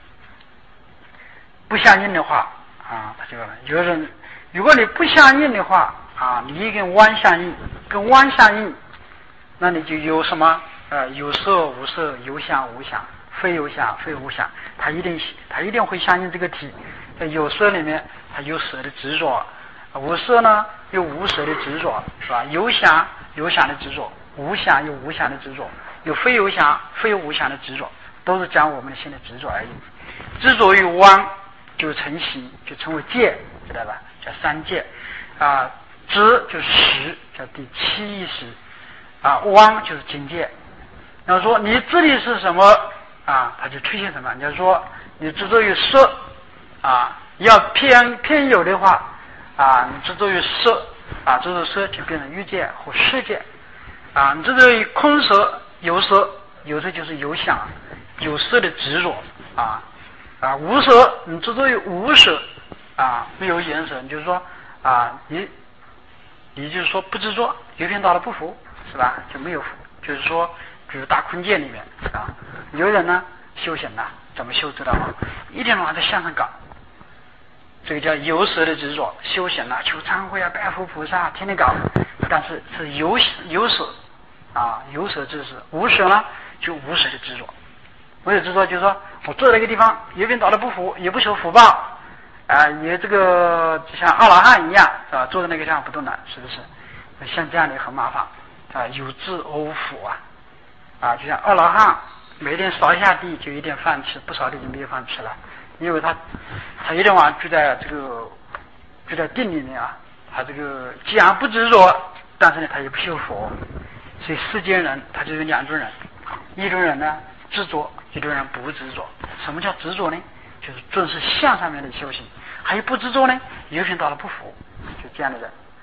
不相应的话啊，他就有人，如果你不相应的话啊，你跟弯相应，跟弯相应，那你就有什么呃有色无色，有想无想，非有想非无想，它一定它一定会相应这个体。在有色里面，它有色的执着；无色呢，有无色的执着，是吧？有想有想的执着，无想有无想的执着，有非有想非无想的执着，都是讲我们的心的执着而已。执着于弯，就成形，就成为界，知道吧？叫三界啊。执就是识，叫第七意识啊。弯就是境界。要说你执的是什么啊，它就出现什么。你要说你执着于色啊，要偏偏有的话啊，你执着于色啊，执着色就变成欲界或世界啊。你执着于空色有色，有色就是有想有色的执着啊。啊，无色，你执着于无色啊，没有颜色，你就是说啊，你你就是说不执着，有一天到了不服，是吧？就没有服，就是说，比如大空间里面啊，有人呢修行了，怎么修知道吗？一天到晚在向上搞，这个叫有色的执着。修行了，求忏悔啊，拜佛菩萨，天天搞，但是是有有色啊，有色之识；无色呢，就无色的执着。我有执着，就是说我坐在一个地方，有人倒了不服，也不求福报啊，也这个就像阿拉汉一样，是吧？坐在那个地方不动了，是不是？像这样的很麻烦啊，有智而无福啊，啊，就像阿拉汉每天扫一下地就有点饭吃，不扫地就没有饭吃了，因为他他一天晚上住在这个住在定里面啊，他这个既然不执着，但是呢他也不修佛，所以世间人他就有两种人，一种人呢执着，一种人不执着。什么叫执着呢？就是重视相上面的修行。还有不执着呢，有些人到了不服，就这样的人，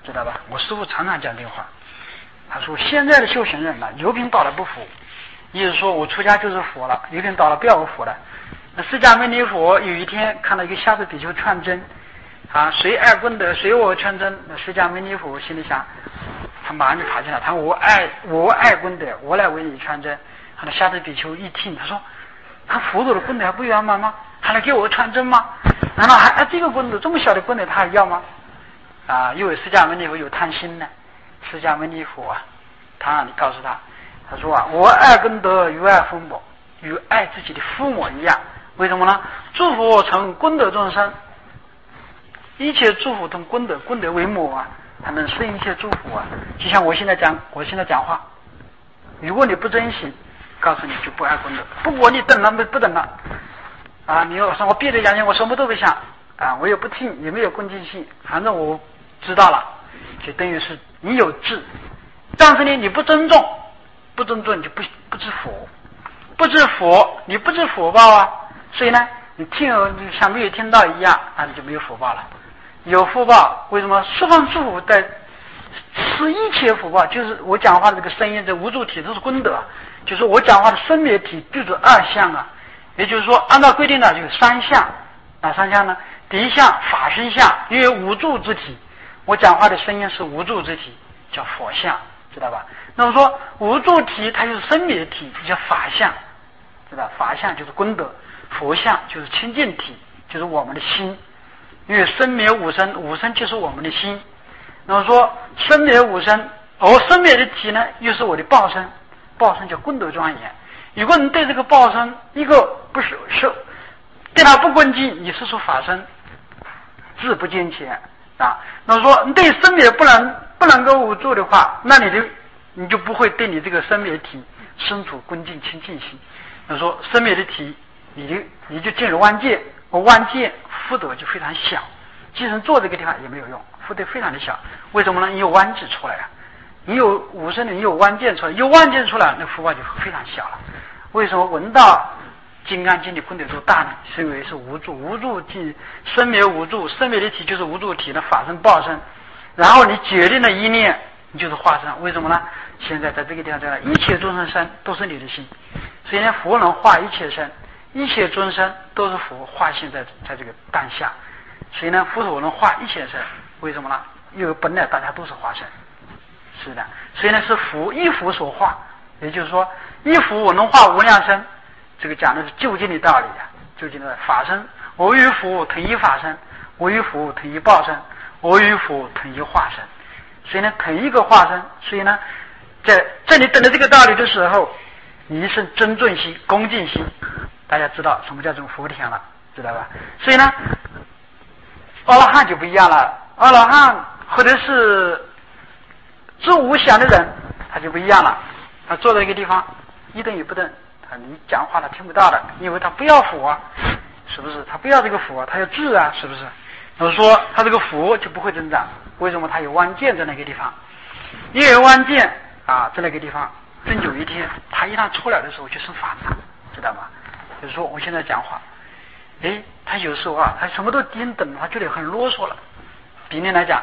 知道吧？我师父常常讲这话，他说现在的修行人呢，有品到了不服，意思说我出家就是佛了，有品到了不要我佛了。那释迦牟尼佛有一天看到一个瞎子比丘串针，啊，谁爱功德谁我串针。那释迦牟尼佛心里想，他马上就爬进来，他说我爱我爱功德，我来为你串针。那瞎子比丘一听，他说他佛祖的功德还不圆满吗？还来给我串针吗？难道还啊这个功德这么小的功德他还要吗？啊，因为释迦牟尼佛有贪心呢。释迦牟尼佛啊，他你告诉他，他说啊，我爱功德与爱父母，与爱自己的父母一样。为什么呢？祝福成功德众生，一切祝福同功德，功德为母啊，他能生一切祝福啊。就像我现在讲，我现在讲话，如果你不珍惜，告诉你就不爱功德。不过你等了不不等了啊！你要说我闭着眼睛，我什么都不想啊，我也不听，也没有恭敬心，反正我知道了，就等于是你有智，但是呢，你不尊重，不尊重你就不不知佛，不知佛，你不知福报啊。所以呢，你听你像没有听到一样啊，你就没有福报了。有福报，为什么十方诸佛在是一切福报？就是我讲话的这个声音，这无助体都是功德，就是我讲话的生灭体就是二相啊。也就是说，按照规定呢，就是三相。哪三相呢？第一项法身相，因为无助之体，我讲话的声音是无助之体，叫佛相，知道吧？那么说无助体它就是生灭体，叫法相，知道？法相就是功德。佛相就是清净体，就是我们的心，因为生灭无生，无生就是我们的心。那么说生灭无生，而生灭的体呢，又是我的报身，报身叫功德庄严。如果你对这个报身一个不是是对他不恭敬，你是说法身自不坚强啊。那么说你对生灭不能不能够无助的话，那你就你就不会对你这个生灭体生出恭敬清净心。那么说生灭的体。你就你就进入万界，我万界福德就非常小，即使坐这个地方也没有用，福德非常的小。为什么呢？你有万界出来啊，你有五生的，你有万界出来，有万界出来，那福报就非常小了。为什么闻到金刚经的功德多大呢？是因为是无助，无助即生灭无助，生灭的体就是无助体的法身报身，然后你决定了一念，你就是化身。为什么呢？现在在这个地方在一切众生身都是你的心，所以呢，佛能化一切身。一切众生都是佛化现在在这个当下，所以呢，佛所能化一切身，为什么呢？因为本来大家都是化身，是的，所以呢是佛一佛所化，也就是说一佛我能化无量身，这个讲的是究竟的道理啊，究竟的法身，我与佛同一法身，我与佛同一报身，我与佛同一化身，所以呢同一个化身，所以呢在这里等着这个道理的时候，你一生尊重心、恭敬心。大家知道什么叫这种福田了，知道吧？所以呢，阿罗汉就不一样了。阿罗汉或者是知无想的人，他就不一样了。他坐在一个地方一动也不动，他你讲话他听不到的，因为他不要福啊，是不是？他不要这个福啊，他要智啊，是不是？我说他这个福就不会增长，为什么？他有弯剑在那个地方，因为弯剑啊，在那个地方，终有一天他一旦出来的时候就生烦恼，知道吗？就是说我现在讲话，哎，他有时候啊，他什么都听懂，他觉得很啰嗦了。比例来讲，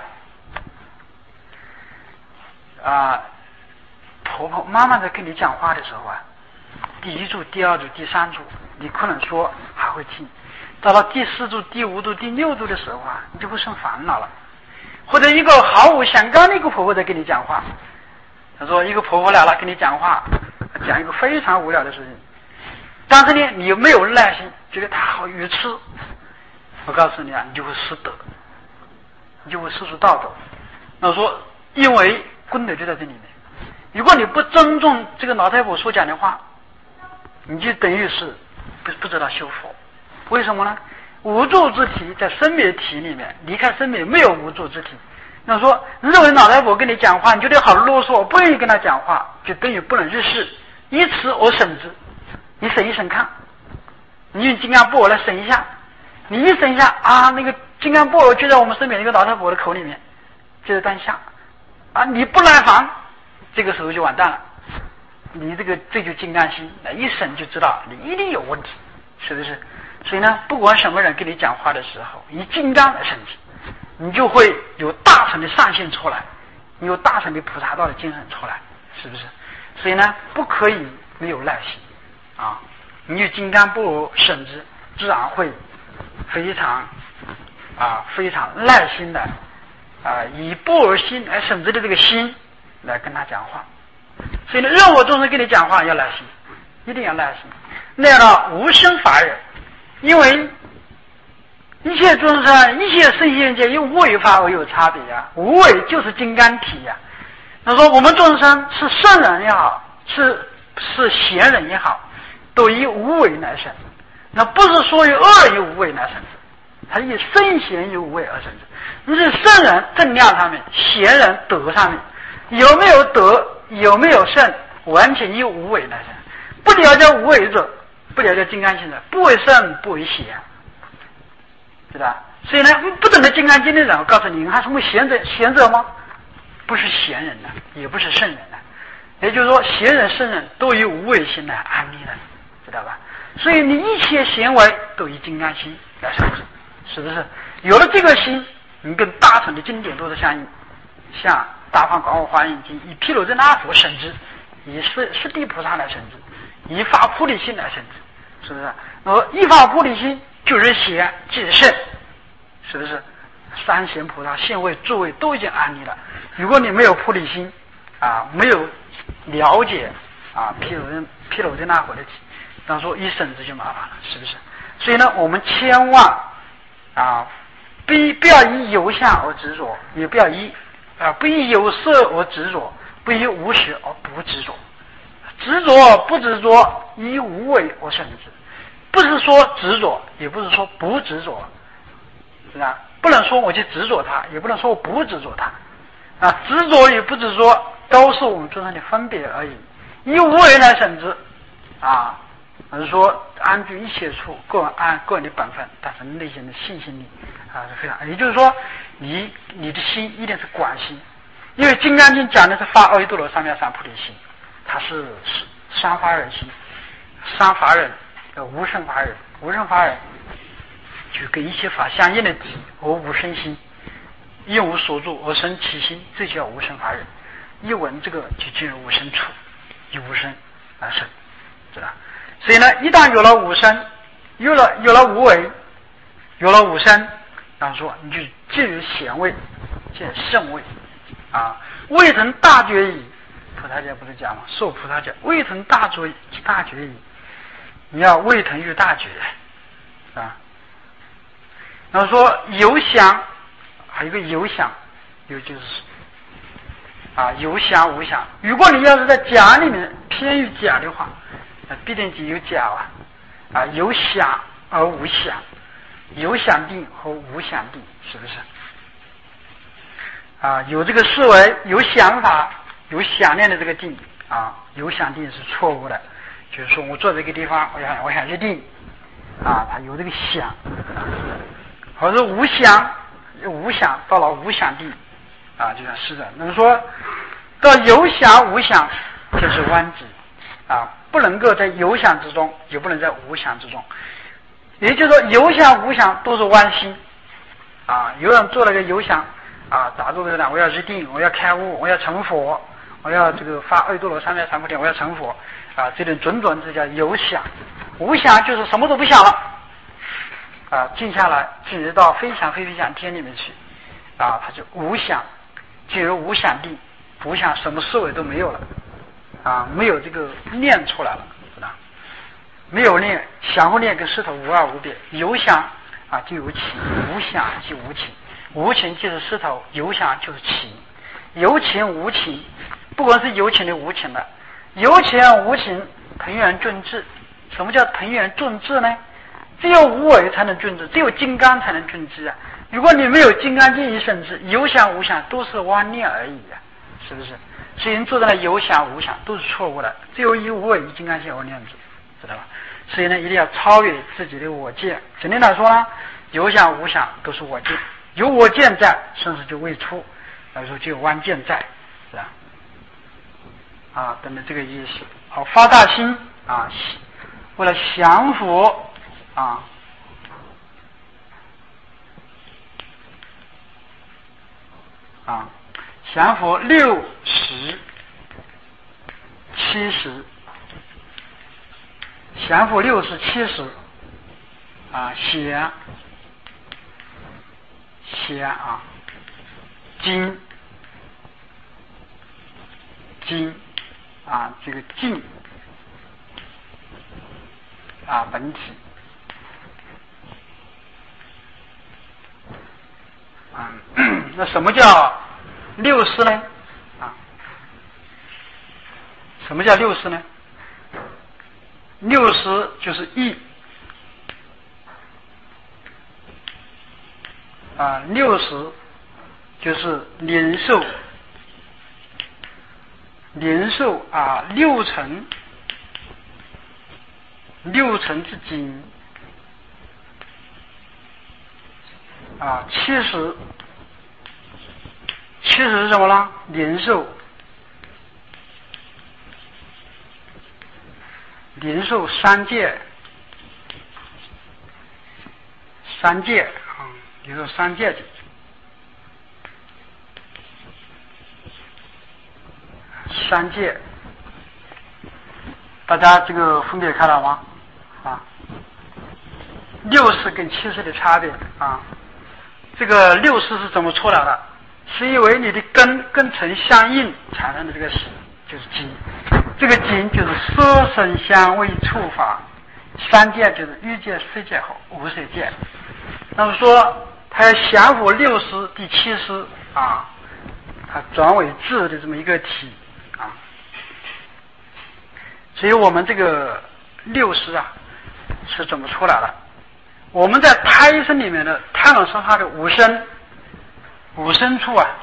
啊，婆婆妈妈在跟你讲话的时候啊，第一组、第二组、第三组，你可能说还会听，到了第四组、第五组、第六组的时候啊，你就会生烦恼了。或者一个毫无相干的一个婆婆在跟你讲话，他说一个婆婆来了跟你讲话，讲一个非常无聊的事情。但是呢，你没有耐心，觉得他好愚痴，我告诉你啊，你就会失德，你就会失足道德。那我说，因为功德就在这里面。如果你不尊重这个老太婆所讲的话，你就等于是不不知道修佛。为什么呢？无助之体在生灭体里面，离开生灭没有无助之体。那说，你认为老太婆跟你讲话，你觉得好啰嗦，不愿意跟她讲话，就等于不能日事，以此而审之。你审一审看，你用金刚钵来审一下，你一审一下啊，那个金刚钵就在我们身边一个老太婆的口里面，就在当下啊，你不耐烦，这个时候就完蛋了。你这个这就金刚心，一审就知道你一定有问题，是不是？所以呢，不管什么人跟你讲话的时候，以金刚来审之， 你就会有大乘的上限出来，你有大乘的菩萨道的精神出来，是不是？所以呢，不可以没有耐心啊！你有金刚不如圣智，自然会非常啊非常耐心的啊，以般若心来圣智的这个心来跟他讲话。所以呢，任何众生跟你讲话要耐心，一定要耐心。那样的无生法忍，因为一切众生、一切圣贤界用无为法而有差别呀、啊，无为就是金刚体呀、啊。他说我们众生是圣人也好，是是贤人也好，都以无为来生。那不是说以恶以无为来生，他以圣贤以无为而生。你是圣人正量上面，贤人德上面，有没有德，有没有圣，完全以无为来生。不了解无为者，不了解金刚性者，不为圣不为贤，知道？所以呢，不懂得金刚经的人，我告诉你，还成为贤者贤者吗？不是贤人的，也不是圣人的。也就是说，贤人圣人都以无为心来安利的，知道吧？所以你一切行为都以金刚心来生持，是不是？有了这个心，你跟大乘的经典都是相应，像《大方广佛华严经》以毗卢遮那佛生之，以释释地菩萨来生之，以发菩提心来生之，是不是？而一发菩提心就是贤即圣，是不是？三贤菩萨、现位、诸位都已经安利了。如果你没有菩提心啊，没有了解啊毗卢遮毗卢遮那佛的，当说一生之就麻烦了，是不是？所以呢，我们千万啊，不不要以有相而执着，也不要以啊不以有色而执着，不以无实而不执着。执着不执着，以无为而生之。不是说执着，也不是说不执着，是吧？不能说我去执着它，也不能说我不执着它。啊，执着与不执着都是我们众生的分别而已。以无为来生之，啊，而是说安居一切处，个人按个人的本分，但是内心的信心力啊是非常。也就是说，你你的心一定是广心，因为《金刚经》讲的是发阿耨多罗三藐三菩提心，它是三法忍心，三法忍叫无生法忍，无生法忍就跟一切法相应的体，而无生心，一无所住而生其心，这叫无生法忍。一闻这个就进入无生处，以无生而生，知道？所以呢，一旦有了无生，有了有了无为，有了无生，然后说你就进入贤位，进入圣位啊！未曾大觉矣，菩萨戒不是讲吗？受菩萨戒，未曾大觉大觉矣，你要未曾于大觉啊！然后说有想，还有一个有想，有就是啊有想无想。如果你要是在假里面偏于假的话，那必定就有假啊啊有想而无想，有想定和无想定，是不是？啊，有这个思维，有想法，有想念的这个定啊，有想定是错误的。就是说我坐这个地方，我想我想入定啊，他有这个想。或者无想，无想到了无想地啊，就像是的。能说到有想无想，就是弯直啊，不能够在有想之中，也不能在无想之中。也就是说，有想无想都是弯心啊。有人做了个有想啊，打坐这个我要入定，我要开悟，我要成佛，我要这个发阿耨多罗三藐三菩提，我要成佛啊，这种种种这叫有想。无想就是什么都不想了。啊，静下来，进入到非想非非想天里面去，啊，他就无想，进入无想地，无想什么思维都没有了，啊，没有这个念出来了，是吧？没有念，想和念跟石头无二无别。有想啊就有情，无想就无情，无情就是石头，有想就是情，有情无情，不管是有情的无情的，有情无情，腾源顿至。什么叫腾源顿至呢？只有无为才能顿至，只有金刚才能顿至啊！如果你没有金刚经一生智，有想无想都是妄念而已啊，是不是？所以你做到了有想无想都是错误的，只有以无为以金刚心而念智，知道吧？所以呢，一定要超越自己的我见。整体来说呢，有想无想都是我见，有我见在，生死就未出，来说就有妄见在，是吧？啊，等等这个意思。好，发大心啊，为了降伏。啊， 降伏六十、七十，降伏六十、七十啊，邪邪啊，金金啊，这个静啊，本体啊，那什么叫六识呢？啊，什么叫六识呢？六识就是意啊，六识就是灵受，灵受啊，六尘，六尘之精啊，七十，七十是什么呢？灵受，灵受三界，三界啊，灵受三界。三界，大家这个分别看到吗？啊，六识跟七识的差别啊，这个六识是怎么出来的？是因为你的根跟尘相应产生的这个识，就是精。这个精就是色声香味触法，三界就是欲界、色界和无色界。那么说，它要降伏六识第七识啊，它转为质的这么一个体。啊，所以我们这个六识啊是怎么出来的？我们在胎生里面的胎卵生它的五生，五生处啊，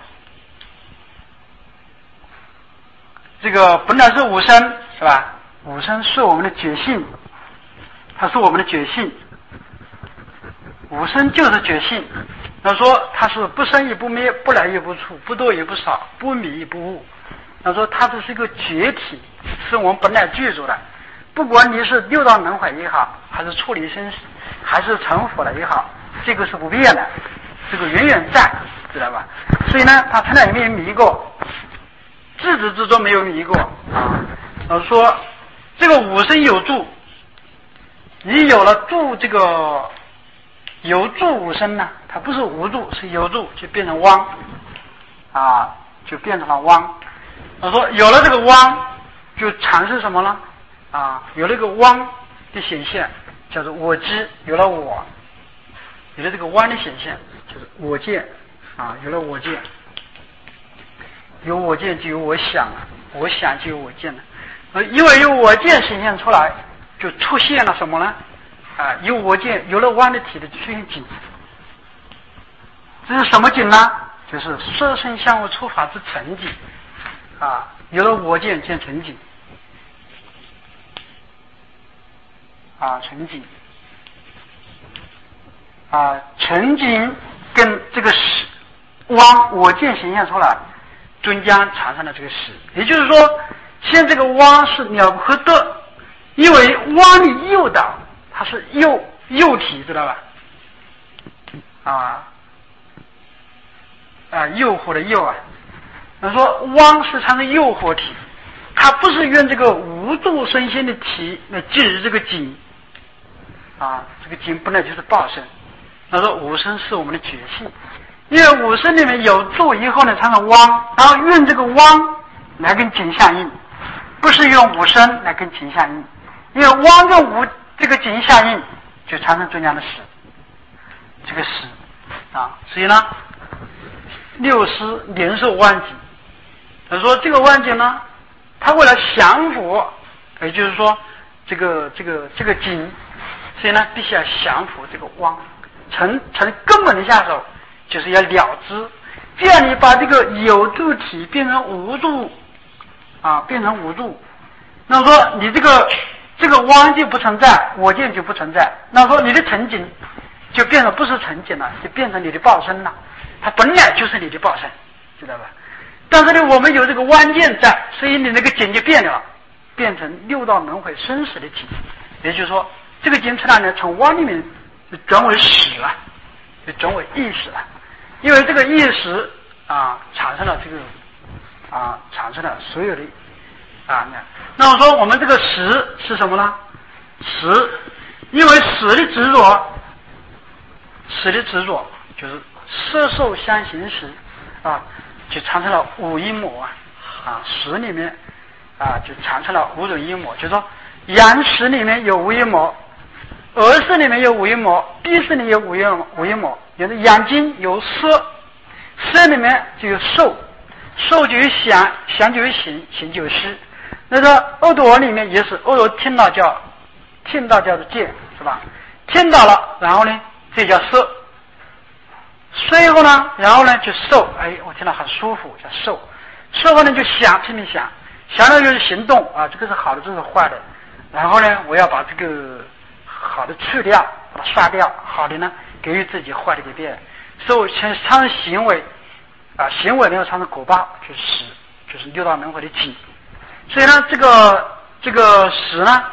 这个本来是五生是吧？五生是我们的觉性，它是我们的觉性，五生就是觉性。那说它是不生也不灭，不来也不出，不多也不少，不迷也不悟。他说它这是一个觉体，是我们本来具足的，不管你是六道轮回也好，还是处理生死，还是成佛了也好，这个是不变的，这个永远在，知道吧？所以呢，他从来也没有迷过，自始至终没有迷过啊。老师说这个五生有助，你有了助，这个有助五生呢，它不是无助，是有助，就变成汪啊，就变成了汪。我说有了这个汪，就产生什么呢？啊，有了这个汪的显现，叫做我知，有了我，有了这个汪的显现，就是我见啊，有了我见，有我见就有我想了，我想就有我见了。呃，因为有我见显现出来，就出现了什么呢？啊，有我见，有了汪的体的出现景，这是什么景呢？就是色声香味触法之成景。啊，有了我见见成景，啊，成景，啊，成景跟这个识汪我见显现出来，终将产生了这个识。也就是说，现在这个汪是了不可得，因为汪的诱导，它是诱诱体，知道吧？啊啊，诱惑的诱啊。他说汪是产生诱惑体，它不是用这个无助身心的体来介入这个景啊，这个景本来就是报身。他说五生是我们的觉性，因为五生里面有助以后呢产生汪，然后用这个汪来跟景相应，不是用五生来跟景相应，因为汪跟五这个景相应就产生中间的识，这个识啊，所以呢六识连受万景。他说这个万景呢，他为了降伏，也就是说这个这个这个景，所以呢必须要降伏这个汪，从从根本的下手，就是要了知。这样你把这个有助体变成无助啊，变成无助，那说你这个这个汪就不存在，我见就不存在，那说你的成景就变成不是成景了，就变成你的报身了，它本来就是你的报身，知道吧？但是呢，我们有这个弯见在，所以你那个景就变了，变成六道轮回生死的体。也就是说，这个景出来呢，从汪里面转为识了，就转为意识了。因为这个意识啊，产生了这个啊产生了所有的啊那那我说我们这个识是什么呢？识，因为识的执着，识的执着就是色受相行识啊，就产生了五阴魔啊啊识里面啊就产生了五种阴魔，就是说眼识里面有五阴魔，耳识里面有五阴魔，鼻识里面有五阴五阴魔，有的眼睛有色，色里面就有受，受就有想，想就有行，行就有识。那个耳朵里面也是，耳朵听到叫听到叫做见，是吧？听到了，然后呢，这叫色。随后呢，然后呢就受，哎，我听到很舒服，叫受。受后呢就想，拼命想，想了就是行动啊，这个是好的，这个是坏的。然后呢，我要把这个好的去掉，把它刷掉，好的呢给予自己，坏的给别人。受产生行为啊，行为呢要产生果报，就是识，就是六道轮回的己。所以呢，这个这个识呢，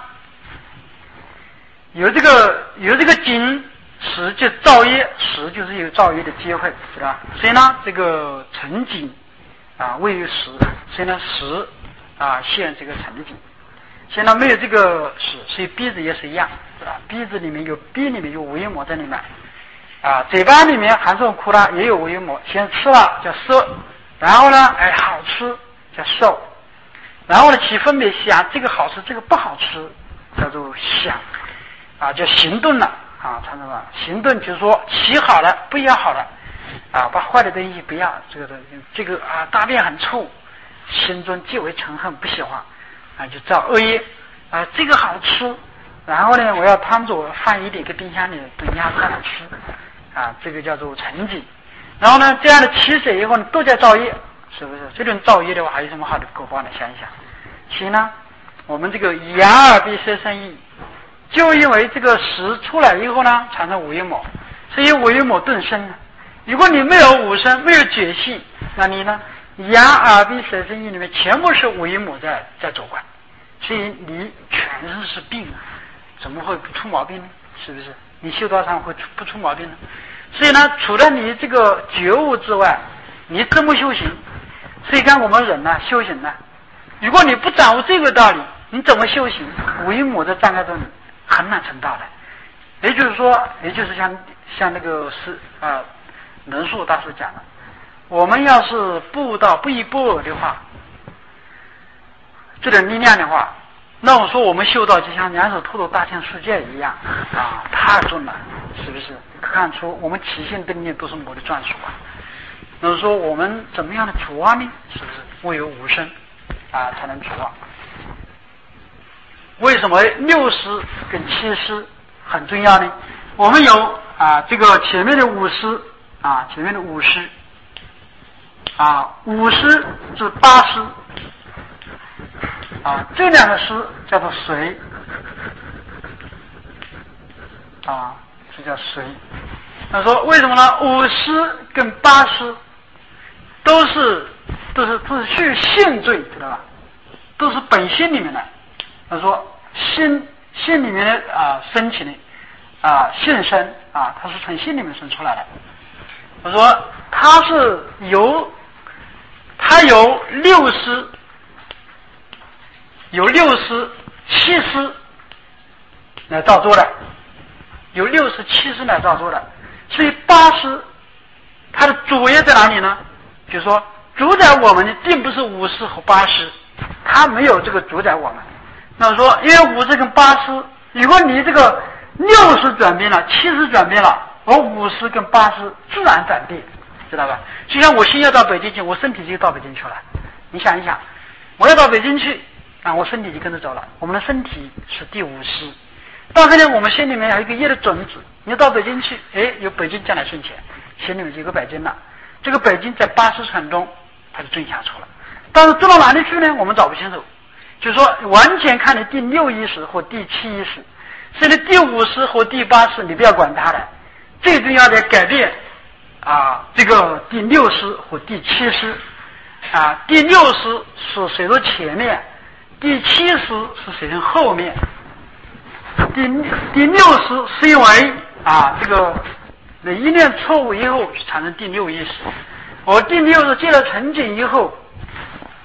有这个有这个景识就造业，识就是有造业的机会，是吧？所以呢，这个成景啊位于识，所以呢识啊现这个成景。所以呢没有这个识，所以鼻子也是一样，是吧？鼻子里面有鼻里面有五阴魔在里面啊，嘴巴里面含受苦辣也有五阴魔，先吃了叫色，然后呢哎好吃叫受。然后呢，起分别想这个好吃，这个不好吃，叫做想，啊，叫行动了啊，看到吧？行动就是说起好了，不要好了，啊，把坏的东西不要，这个这个啊，大便很臭，心中极为嗔恨，不喜欢，啊，就造恶业，啊，这个好吃，然后呢，我要贪着放一点给冰箱里等压着来吃，啊，这个叫做成绩。然后呢，这样的起水以后呢，都在造业。是不是这种造业的话还有什么好的果报呢？想一想。其呢，我们这个眼耳鼻舌身意，就因为这个识出来以后呢，产生五阴魔，所以五阴魔顿生了。如果你没有五身，没有觉性，那你呢，眼耳鼻舌身意里面全部是五阴魔在在作怪，所以你全身是病啊，怎么会不出毛病呢？是不是？你修道上会出不出毛病呢？所以呢，除了你这个觉悟之外，你怎么修行？所以看我们人呢、啊，修行呢、啊，如果你不掌握这个道理，你怎么修行？五阴魔在障碍中，很难成道的。也就是说，也就是像像那个是啊，人数大师讲的，我们要是布道不依不尔的话，这点力量的话，那我说我们修道就像两手托着大千世界一样啊，太重了，是不是？看出我们起心动念都是魔的专属啊。那么说我们怎么样的除啊呢？是不是唯有无声啊才能除啊？为什么六识跟七识很重要呢？我们有啊这个前面的五识啊，前面的五识啊，五识至八识啊，这两个识叫做随啊，这叫随。他说为什么呢？五识跟八识都是都是都是去性罪，知道吧？都是本性里面的。他说心心里面的啊升起的啊性生啊，它是从心里面生出来的。他说它是由它有六识，有六识七识来造作的，有六识七识来造作的。所以八识它的主业在哪里呢？就是说主宰我们的并不是五识和八识，它没有这个主宰我们。那说因为五识跟八识，如果你这个六识转变了，七识转变了，而五识跟八识自然转变，知道吧？就像我心要到北京去，我身体就到北京去了。你想一想，我要到北京去啊，我身体就跟着走了。我们的身体是第五识，但是呢，我们心里面有一个业的种子。你到北京去，哎，有北京将来生前，心里面就有个北京了。这个北京在八识城中，它就种下出了。但是种到哪里去呢？我们找不清楚。就是说，完全看你第六意识或第七意识，所以第五识或第八识，你不要管它的。最重要的改变啊，这个第六识或第七识啊，第六识是随着前面，第七识是随着后面。第第六识是因为啊，这个那一念错误以后产生第六意识，而第六识接了成景以后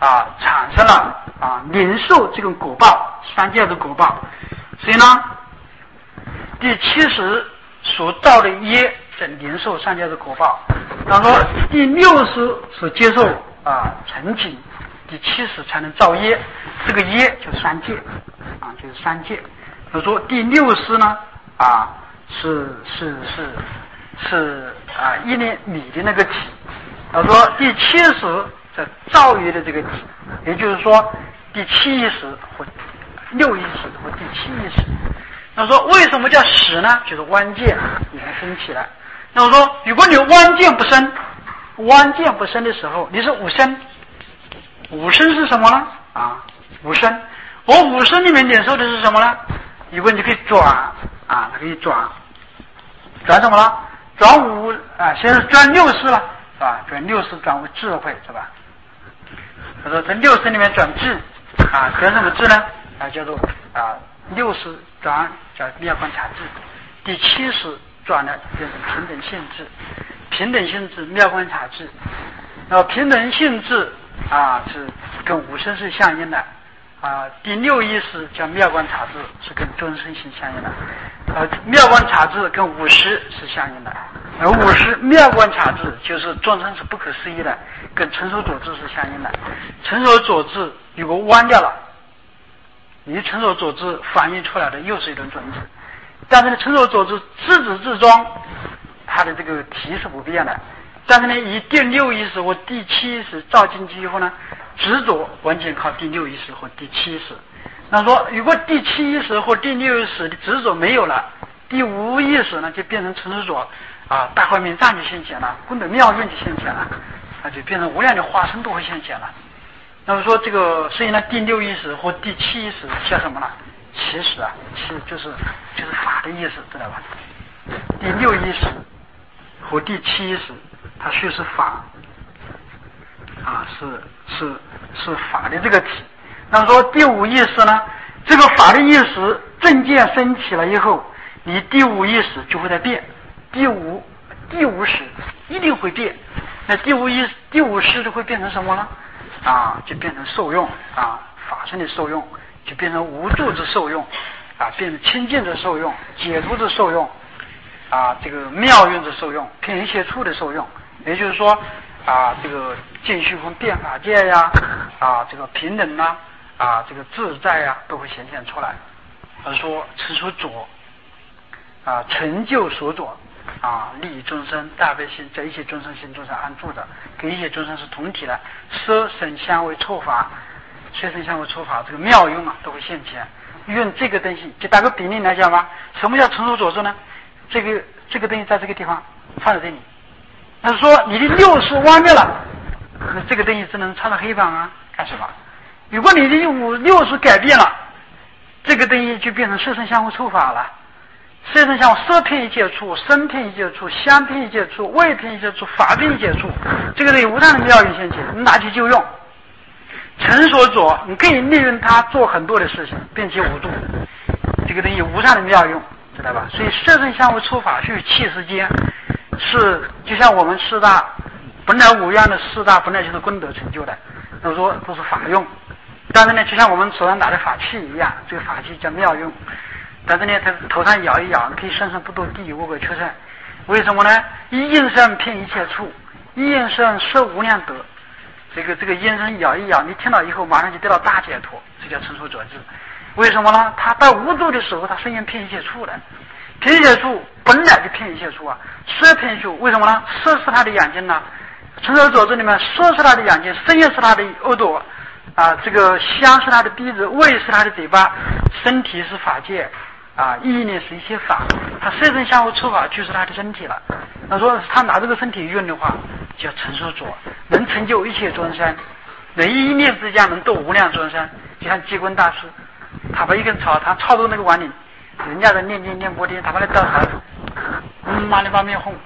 啊产生了啊领受这个果报，三界的果报。所以呢，第七十所造的业在领受三界的果报。他说第六十所接受啊成绩，第七十才能造业，这个业就是三界啊，就是三界。他说第六十呢啊是是是是啊一年米的那个体。他说第七十在造业的这个体，也就是说第七意识或六意识或第七意识。那说为什么叫识呢？就是弯剑你才升起来。那我说如果你弯剑不升，弯剑不升的时候，你是五声，五声是什么呢？啊，五声。我五声里面领受的是什么呢？如果你可以转啊，可以转，转什么了？转五啊，现在转六识了，是吧？转六识转为智慧，是吧？他说在六识里面转智啊，转什么智呢？啊，叫做啊六识转叫妙观察智，第七识转了变成平等性质，平等性质妙观察智。那么平等性质啊是跟五声是相应的啊，第六意识叫妙观察智是跟众生性相应的，呃，妙观察智跟五识是相应的，而五识妙观察智就是众生是不可思议的，跟成熟佐智是相应的。成熟佐智如果弯掉了，你成熟佐智反映出来的又是一种种子，但是呢，成熟佐智自始至终它的这个题是不变的，但是呢，以第六意识或第七意识照进去以后呢，执着完全靠第六意识或第七意识。那说如果第七意识或第六意识的执着没有了，第五意识呢就变成成熟佐啊，大慧明藏就现前了，功德妙用就现前了，那就变成无量的化身都会现前了。那么说这个，所以呢，第六意识或第七意识叫什么呢？其实啊，其实就是就是法的意识，知道吧？第六意识和第七意识，它虽是法啊，是是是法的这个体。那么说第五意识呢，这个法的意识正见升起了以后，你第五意识就会在变，第五第五识一定会变。那第五意第五识就会变成什么呢？啊，就变成受用啊，法身的受用，就变成无助之受用啊，变成清净的受用，解脱之受用啊，这个妙用之受用，偏一切处的受用。也就是说啊，这个见虚空变法界呀，啊，这个平等呐，啊，这个自在呀，都会显现出来。而说持所着啊，成就所着啊，利益众生，大悲心在一切众生心中上安住的，跟一切众生是同体的。色声香味触法，色声香味触法这个妙用啊，都会现前。用这个东西，就打个比例来讲吧，什么叫成熟佐证呢？这个这个东西在这个地方放在这里，那是说你的六识弯掉了，那这个东西只能插到黑板啊，干什么？如果你的五六识改变了，这个东西就变成色声香味触法了。色声香味，色片一切处，声片一切处，香片一切处，味片一切处，法片一切处，这个东西无上的妙用现前，你拿去就用。成所着，你可以利用它做很多的事情，并且无度，这个东西无上的妙用，知道吧？所以色声香味触法是气世间，是就像我们四大本来五样的四大本来就是功德成就的，都说都是法用。但是呢，就像我们手上拿的法器一样，这个法器叫妙用。但是呢，他头上摇一摇，可以生生不堕地狱无鬼畜生。为什么呢？一应声骗一切处，一应声摄无量德。这个这个音声摇一摇，你听到以后马上就得到大解脱，这叫成熟佐智。为什么呢？他到无度的时候，他声音骗一切处的，骗一切处本来就骗一切处啊，色骗处。为什么呢？色是他的眼睛呢，成熟佐智里面，色是他的眼睛，声音是他的耳朵啊，这个香是他的鼻子，味是他的嘴巴，身体是法界。啊，意念是一些法，他色声香味触法就是他的身体了。他说他拿这个身体用的话，叫成熟着，能成就一切众生，能一念之间能度无量众生。就像济公大师，他把一根草，他抄到那个碗里，人家在念经念佛经，他把那稻草，嗯，麻里八面轰，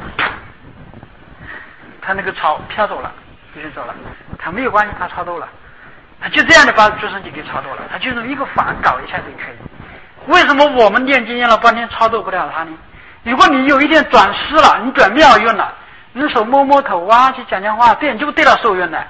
他那个草飘走了，就走了，他没有关系，他抄到了，他就这样的把众生就给抄到了，他就用一个法搞一下就可以。为什么我们念经念了半天操作不了它呢？如果你有一天转世了，你转妙用了，你手摸摸头啊，去讲讲话，这样就对他受用的。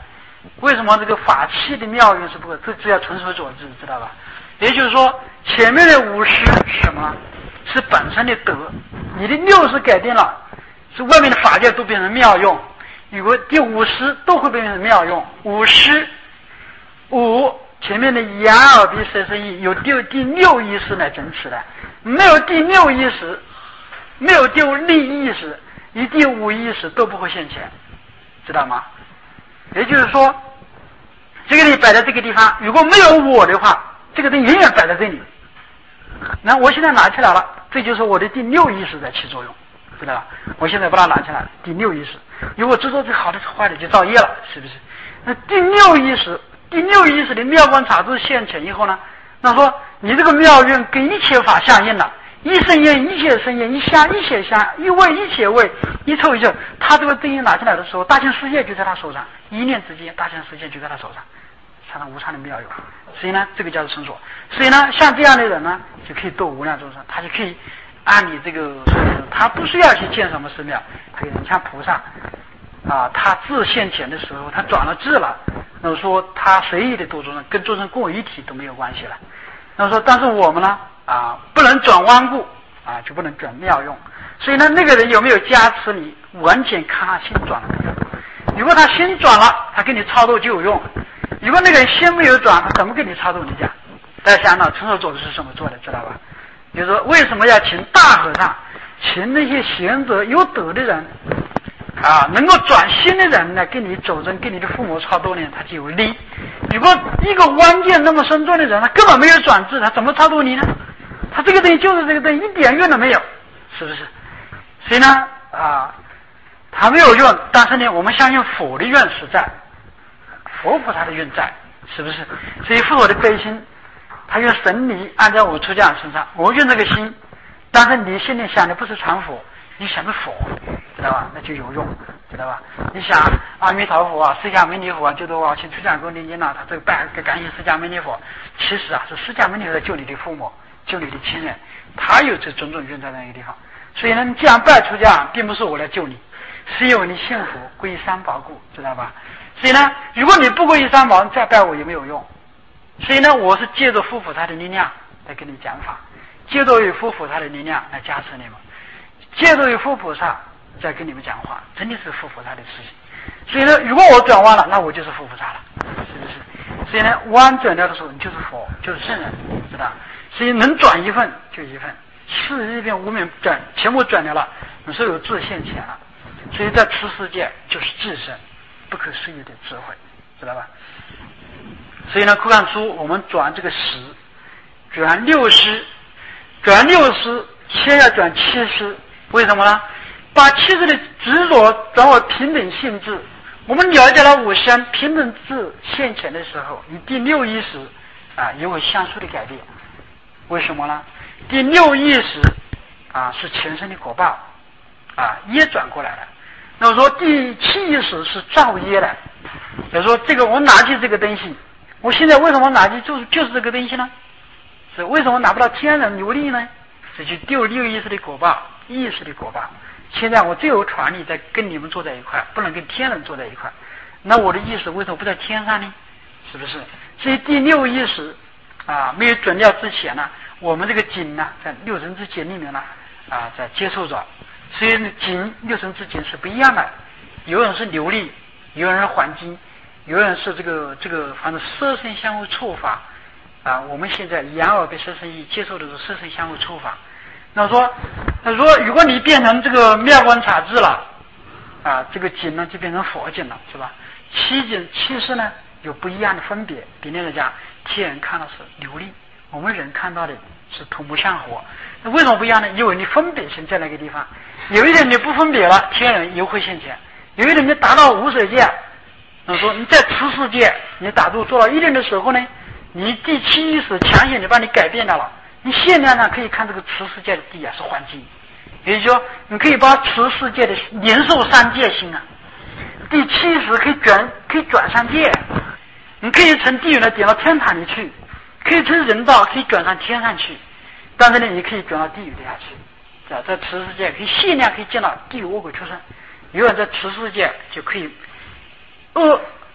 为什么这个法器的妙用是不可？这只要纯手所致，知道吧？也就是说，前面的五十是什么？是本身的德，你的六十改变了，是外面的法界都变成妙用。如果第五十都会变成妙用，五十五前面的眼耳鼻舌身意有第第六意识来整持的，没有第六意识，没有第六意识，你第五意识都不会现前，知道吗？也就是说，这个东西摆在这个地方，如果没有我的话，这个东西永远摆在这里。那我现在拿起来了，这就是我的第六意识在起作用，知道吧？我现在把它拿起来了，第六意识。如果知道这好的是坏的，就造业了，是不是？那第六意识，第六意识的妙观察智现前以后呢，那说你这个妙用跟一切法相应了，一生应一切生应，一相一切相，一味一切味，一臭一臭。他这个真因拿起来的时候，大千世界就在他手上，一念之间，大千世界就在他手上，产生无常的妙用。所以呢，这个叫做成所。所以呢，像这样的人呢，就可以度无量众生，他就可以按你这个，他不需要去建什么寺庙。他有人像菩萨啊，他自现前的时候，他转了智了，那么说他随意的度众生，跟众生共为一体都没有关系了。那么说，但是我们呢啊，不能转弯故啊，就不能转妙用。所以呢，那个人有没有加持你，完全看他心转了没有。如果他心转了，他给你超度就有用；如果那个人心没有转，他怎么给你超度？你讲，大家想到成所做的是什么做的，知道吧？就是说，为什么要请大和尚，请那些贤德有德的人啊，能够转心的人呢，给你走正，给你的父母超度呢，他就有利。如果一个关键那么深重的人，他根本没有转智，他怎么超度你呢？他这个东西就是这个东西，一点用都没有，是不是？所以呢，啊，他没有用，但是呢，我们相信佛的愿实在，佛菩萨的愿在，是不是？所以佛的悲心，他用神力按在我出家人身上，我用这个心，但是你心里想的不是传佛，你想的佛，知道吧？那就有用，知道吧？你想阿弥陀佛啊，释迦牟尼佛啊，就说我请出家给我念经了，他这个拜感谢释迦牟尼佛，其实啊是释迦牟尼佛在救你的父母，救你的亲人，他有这种种愿在那个地方。所以呢，你这样拜出家，并不是我来救你，是因为你幸福皈依三宝故，知道吧？所以呢，如果你不皈依三宝，你再拜我也没有用。所以呢，我是借着佛菩萨的力量来跟你讲法，借着于佛菩萨的力量来加持你们，借着于佛菩萨在跟你们讲话，真的是佛菩萨的事情。所以呢，如果我转弯了，那我就是佛菩萨了，是不是？所以呢，弯转掉的时候，你就是佛，就是圣人，知道？所以能转一份就一份，是一片无名转全部转掉了，你说有智现前了。所以在此世界就是智身，不可思议的智慧，知道吧？所以呢，可看出我们转这个十，转六十，转六十，先要转七十，为什么呢？把七十的执着转为平等性质。我们了解了五身平等智现前的时候，你第六意识啊也会相速的改变。为什么呢？第六意识啊是前生的果报啊业转过来了。那么说第七意识是造业的。比如说这个我拿起这个东西，我现在为什么拿起就是就是这个东西呢？是为什么拿不到天人流利呢？这就第六意识的果报，意识的果报。现在我只有传力在跟你们坐在一块，不能跟天人坐在一块。那我的意识为什么不在天上呢？是不是？所以第六意识啊没有转掉之前呢，我们这个经呢，在六尘之间里面呢啊在接受着。所以经六尘之间是不一样的，有人是流利，有人是还经，有人是这个这个反正色身相互触法啊。我们现在眼耳鼻舌身意接受的是色身相互触法。那说，那说如果你变成这个妙观察智了啊，这个经呢就变成佛经了，是吧？七经七识呢有不一样的分别。比例来讲，天人看到是流利，我们人看到的是土木相火。那为什么不一样呢？因为你分别性在那个地方。有一点你不分别了，天人又会现前；有一点你达到无色界，那说你在此世界你打坐做到一定的时候呢，你第七意识强行的把你改变掉了。你现在呢可以看这个此世界的地啊是环境，也就是说你可以把此世界的灵受三界心啊，第七识可以转可以转三界，你可以从地狱呢点到天堂里去，可以从人道可以转上天上去，但是呢你可以转到地狱底下去。在在此世界可以限量可以见到地狱恶鬼出生，有人在此世界就可以恶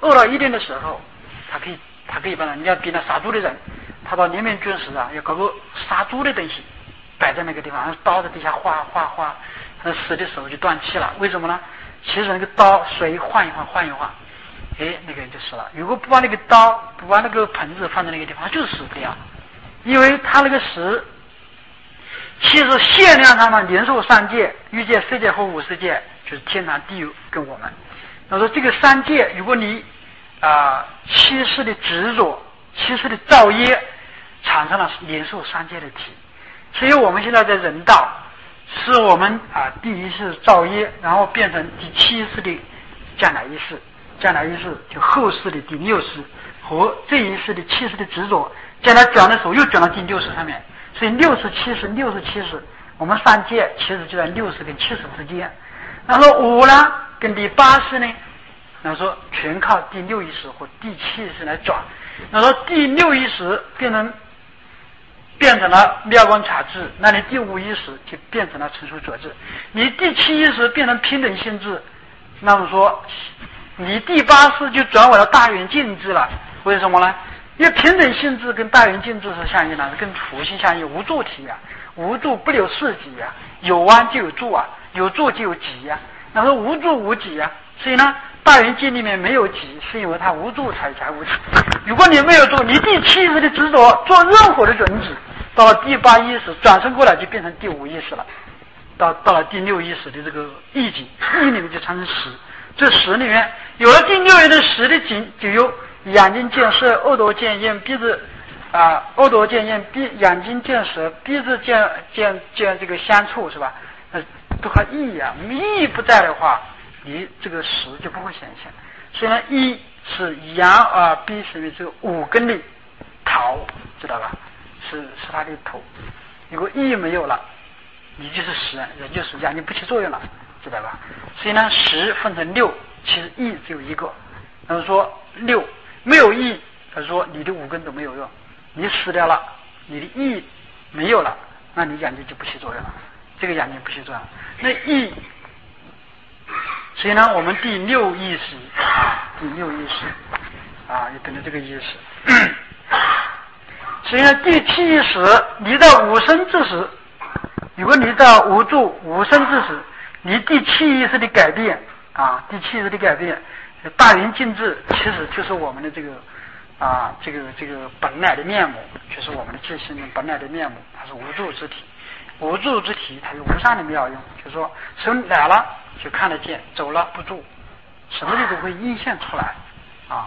饿到一定的时候，他可以他可以把人家逼那杀猪的人，他到年面军时啊，要搞个杀猪的东西摆在那个地方，刀在底下划划划，他死的时候就断气了。为什么呢？其实那个刀水换一换换一换，哎，那个人就死了。如果不把那个刀不把那个盆子放在那个地方，他就是死不了，因为他那个石其实限量上呢，连受三界，欲界、色界和无色界，就是天堂、地狱跟我们。他说这个三界，如果你啊、呃、七世的执着、七世的造业，产生了连受三界的体。所以我们现在在人道，是我们啊第一世造业，然后变成第七世的将来一世，将来一世就后世的第六世和这一世的七世的执着，将来转的时候又转到第六世上面。所以六十七十六十七十，我们三界其实就在六十跟七十之间。然后五呢，跟第八世呢，那说全靠第六意识或第七意识来转。那说第六意识变成变成了妙观察智，那你第五意识就变成了成熟觉智。你第七意识变成平等性质，那么说你第八世就转为了大圆镜智了。为什么呢？因为平等性质跟大圆镜智是相应的，跟佛性相应，无助体啊，无助不留事己啊，有弯就有助啊，有助就有己啊。那说无助无己啊，所以呢，大圆镜里面没有己，是因为它无助才才无己。如果你没有助，你第七意识的执着做任何的种子，到了第八意识转身过来就变成第五意识了，到到了第六意识的这个意境，意里面就产生识。这识里面有了第六意的识的景，就有眼睛见色，耳朵见音，鼻子啊，耳朵见音，鼻眼睛见舌，鼻子见见见这个香触，是吧？那都和意啊，意不在的话，你这个识就不会显现。所以呢，意是眼耳鼻舌这个五根的头，知道吧？是是它的头。如果意没有了，你就是识，人就是眼睛不起作用了，知道吧？所以呢，识分成六，其实意只有一个。他说六没有意，他说你的五根都没有用，你死掉了，你的意没有了，那你眼睛就不起作用了，这个眼睛不起作用。那意，所以呢，我们第六意识啊，第六意识啊，也等着这个意识。所以呢，第七意识，离到无生之时，如果离到无助无生之时，你第七意识的改变啊，第七意识的改变，大圆镜智其实就是我们的这个啊，这个这个本来的面目，就是我们的自信的本来的面目，它是无助之体，无助之体它有无上的妙用，就是说手来了就看得见，走了不住，什么的都会映现出来啊。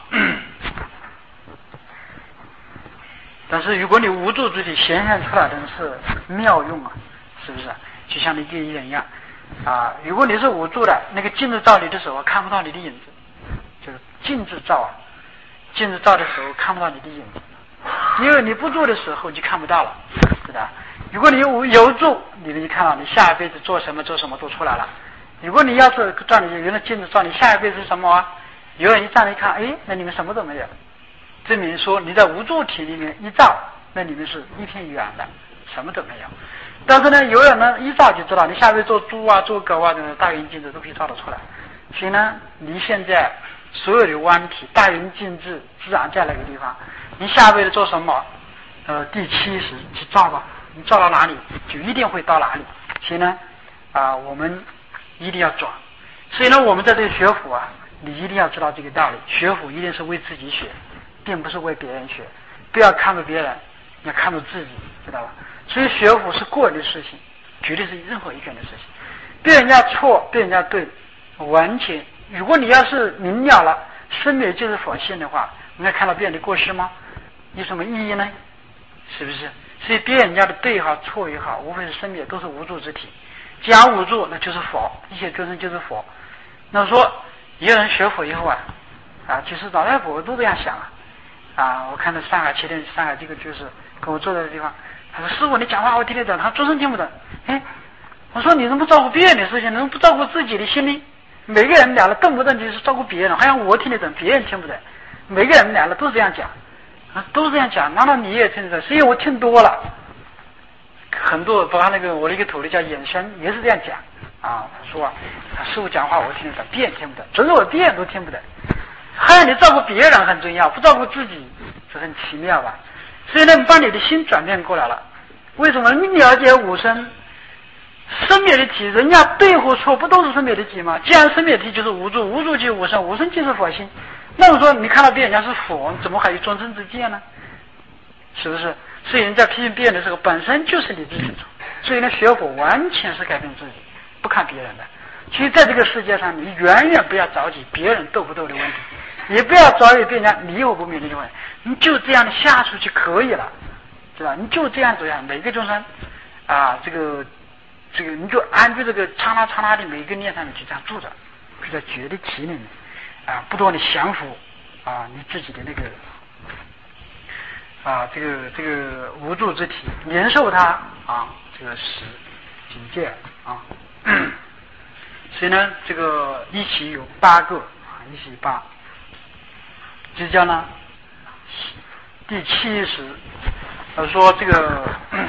但是如果你无助之体显现出来的是妙用啊，是不是？就像你第一人一样啊，如果你是无助的，那个镜子照你的时候看不到你的影子，就是镜子照啊，镜子照的时候看不到你的影子，因为你不住的时候就看不到了，是的。如果你有有住，你就看到你下一辈子做什么做什么都出来了。如果你要是照你原来镜子照你下一辈子是什么啊？有人一站一看，哎，那里面什么都没有，证明说你在无助体里面一照，那里面是一片圆的，什么都没有。但是呢，有人呢一照就知道，你下辈子做猪啊、做狗啊，这种大圆镜子都可以照得出来。所以呢，你现在所有的弯体、大圆镜智自然在那个地方，你下辈子做什么？呃，第七识去照吧，你照到哪里，就一定会到哪里。所以呢，啊、呃，我们一定要转。所以呢，我们在这里学佛啊，你一定要知道这个道理，学佛一定是为自己学，并不是为别人学，不要看着别人，要看着自己，知道吧？所以学佛是个人的事情，绝对是任何一个人的事情。别人家错，别人家对，完全，如果你要是明了了，生灭就是佛性的话，你要看到别人的过失吗？有什么意义呢？是不是？所以别人家的对也好，错也好，无非是生灭，都是无助之体。讲无助，那就是佛，一切众生就是佛。那说一个人学佛以后啊，啊，其实老太婆都这样想啊。啊，我看到上海前天上海这个就是跟我坐在的地方，他说：“师傅，你讲话我听得懂，他终身听不懂。”哎，我说你怎么不照顾别人的事情，怎么不照顾自己的心呢？每个人来了，动不动就是照顾别人，好像我听得懂，别人听不懂。每个人来了都这样讲，啊，都这样讲，难道你也听得懂？是因为我听多了。很多包括那个我的一个徒弟叫衍生，也是这样讲啊，他说啊，师傅讲话我听得懂，别人听不懂，只是我别人都听不懂。 还有你照顾别人很重要，不照顾自己是很奇妙吧。所以呢，把你的心转变过来了。为什么？你了解无生生灭的体，人家对和错不都是生灭的体吗？既然生灭体就是无助，无助即无生，无生即是佛性。那么说你看到别人家是佛，怎么还有终身之见呢？是不是？所以人在批评别人的时候，本身就是你自己做。所以呢，学佛完全是改变自己，不看别人的。其实在这个世界上，你远远不要着急别人斗不斗的问题，也不要着急别人家迷惑不迷惑的问题，你就这样的下出去可以了，对吧？你就这样这样，每个众生啊，这个这个，你就安住这个刹那刹那的每一个念上面去这样住着，就在觉的体里面啊，不断的降服啊你自己的那个啊这个这个无助之体，连受它啊这个是警戒啊。所以呢，这个一起有八个啊，一起八，这叫呢第七识。他说这个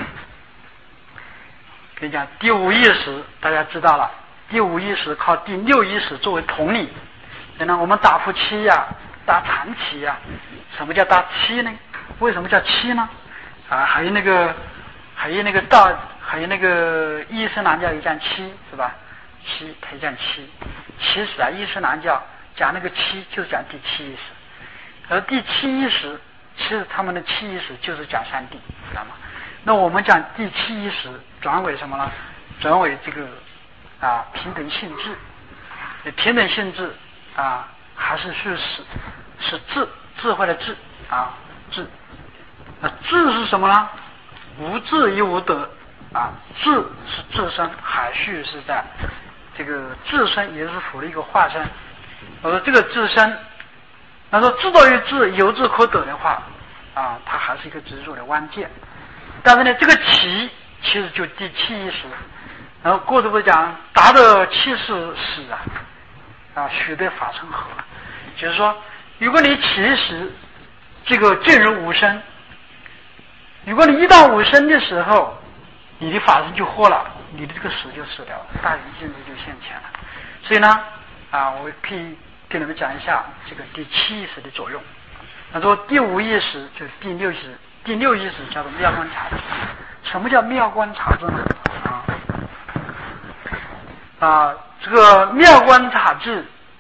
跟你讲第五意识，大家知道了，第五意识靠第六意识作为统领。所以呢，我们打夫妻呀，打长期呀，什么叫打七呢？为什么叫七呢？啊，还有那个还有那个道，还有那个伊斯兰教也讲七，是吧？七，它讲七，其实啊，伊斯兰教讲那个七就是讲第七意识，而第七意识其实他们的七意识就是讲三谛，知道吗？那我们讲第七意识转为什么呢？转为这个啊平等性质，平等性质啊还是是是是智智慧的智啊智，那智是什么呢？无智亦无得啊，智是自身，海序是在。这个自身也是佛的一个化身。我说这个自身，他说知道于智有智可得的话啊，它还是一个执着的关键。但是呢，这个七其实就第七意识。然后过去不讲达的七识识啊啊，许得法成合，就是说，如果你其实这个正入无生，如果你一到无生的时候，你的法身就获了。你的这个死就死掉了，大圆镜就现前了。所以呢，啊，我可以给你们讲一下这个第七意识的作用。他说第五意识就是第六意识，第六意识叫做妙观察智。什么叫妙观察智呢？啊啊，这个妙观察智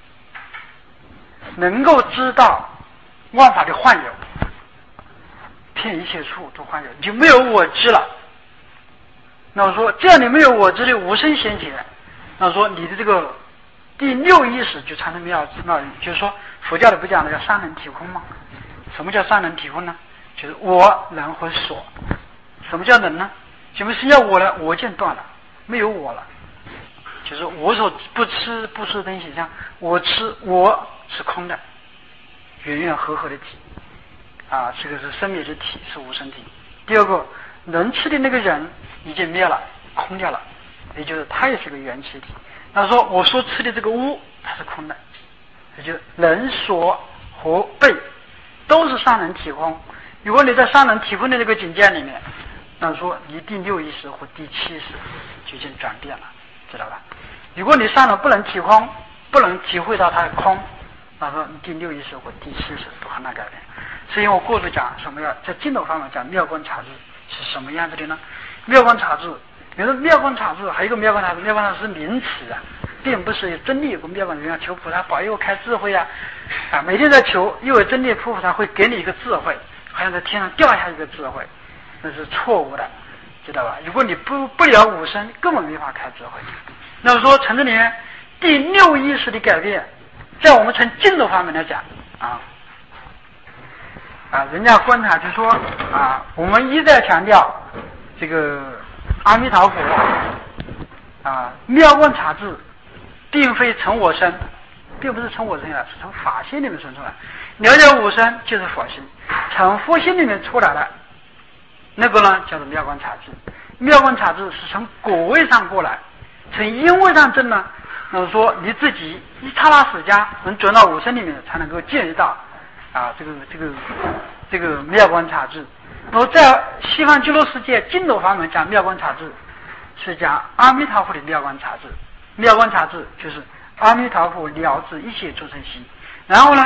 能够知道万法的幻有，遍一切处都幻有，你就没有我知了。那我说，这样你没有我知的无生显起来，那我说你的这个第六意识就产生妙妙用，就是说佛教里不讲的叫三能体空吗？什么叫三能体空呢？就是我能和所。什么叫能呢？什么是要我了？我见断了，没有我了，就是我所不吃不吃东西，像我吃我是空的，圆圆和合的体啊，这个是生灭之体，是无生体。第二个，能吃的那个人已经灭了，空掉了，也就是它也是个缘起体。那说我所吃的这个物它是空的，也就是人所和被都是三能体空。如果你在三能体空的这个境界里面，那说你第六意识或第七意识就已经转变了，知道吧？如果你三能不能体空，不能体会到它的空，那说你第六意识或第七意识都很难改变。所以我过去讲什么呀？在经典方面讲妙观察智是什么样子的呢？妙观察智，比如说妙观察智，还有一个妙观察智，妙观察智是名词啊，并不是真理有个妙观，人家求菩萨保佑我开智慧啊，啊，每天在求，因为真理菩萨会给你一个智慧，好像在天上掉下一个智慧，那是错误的，知道吧？如果你不不了无生，根本没法开智慧。那么说，从这里面第六意识的改变，在我们从净土方面来讲啊。啊，人家观察就说啊，我们一再强调这个阿弥陀佛啊，妙观察智，并非从我生，并不是从我生来，是从法心里面生出来。了解无生就是佛心，从佛心里面出来的，那个呢叫做妙观察智。妙观察智是从果位上过来，从因位上证呢，那么说你自己一刹那时间能转到无生里面，才能够见到。啊，这个这个这个妙观察智，然后在西方极乐世界净土方面讲妙观察智，是讲阿弥陀佛的妙观察智。妙观察智就是阿弥陀佛了知一切诸生心，然后呢，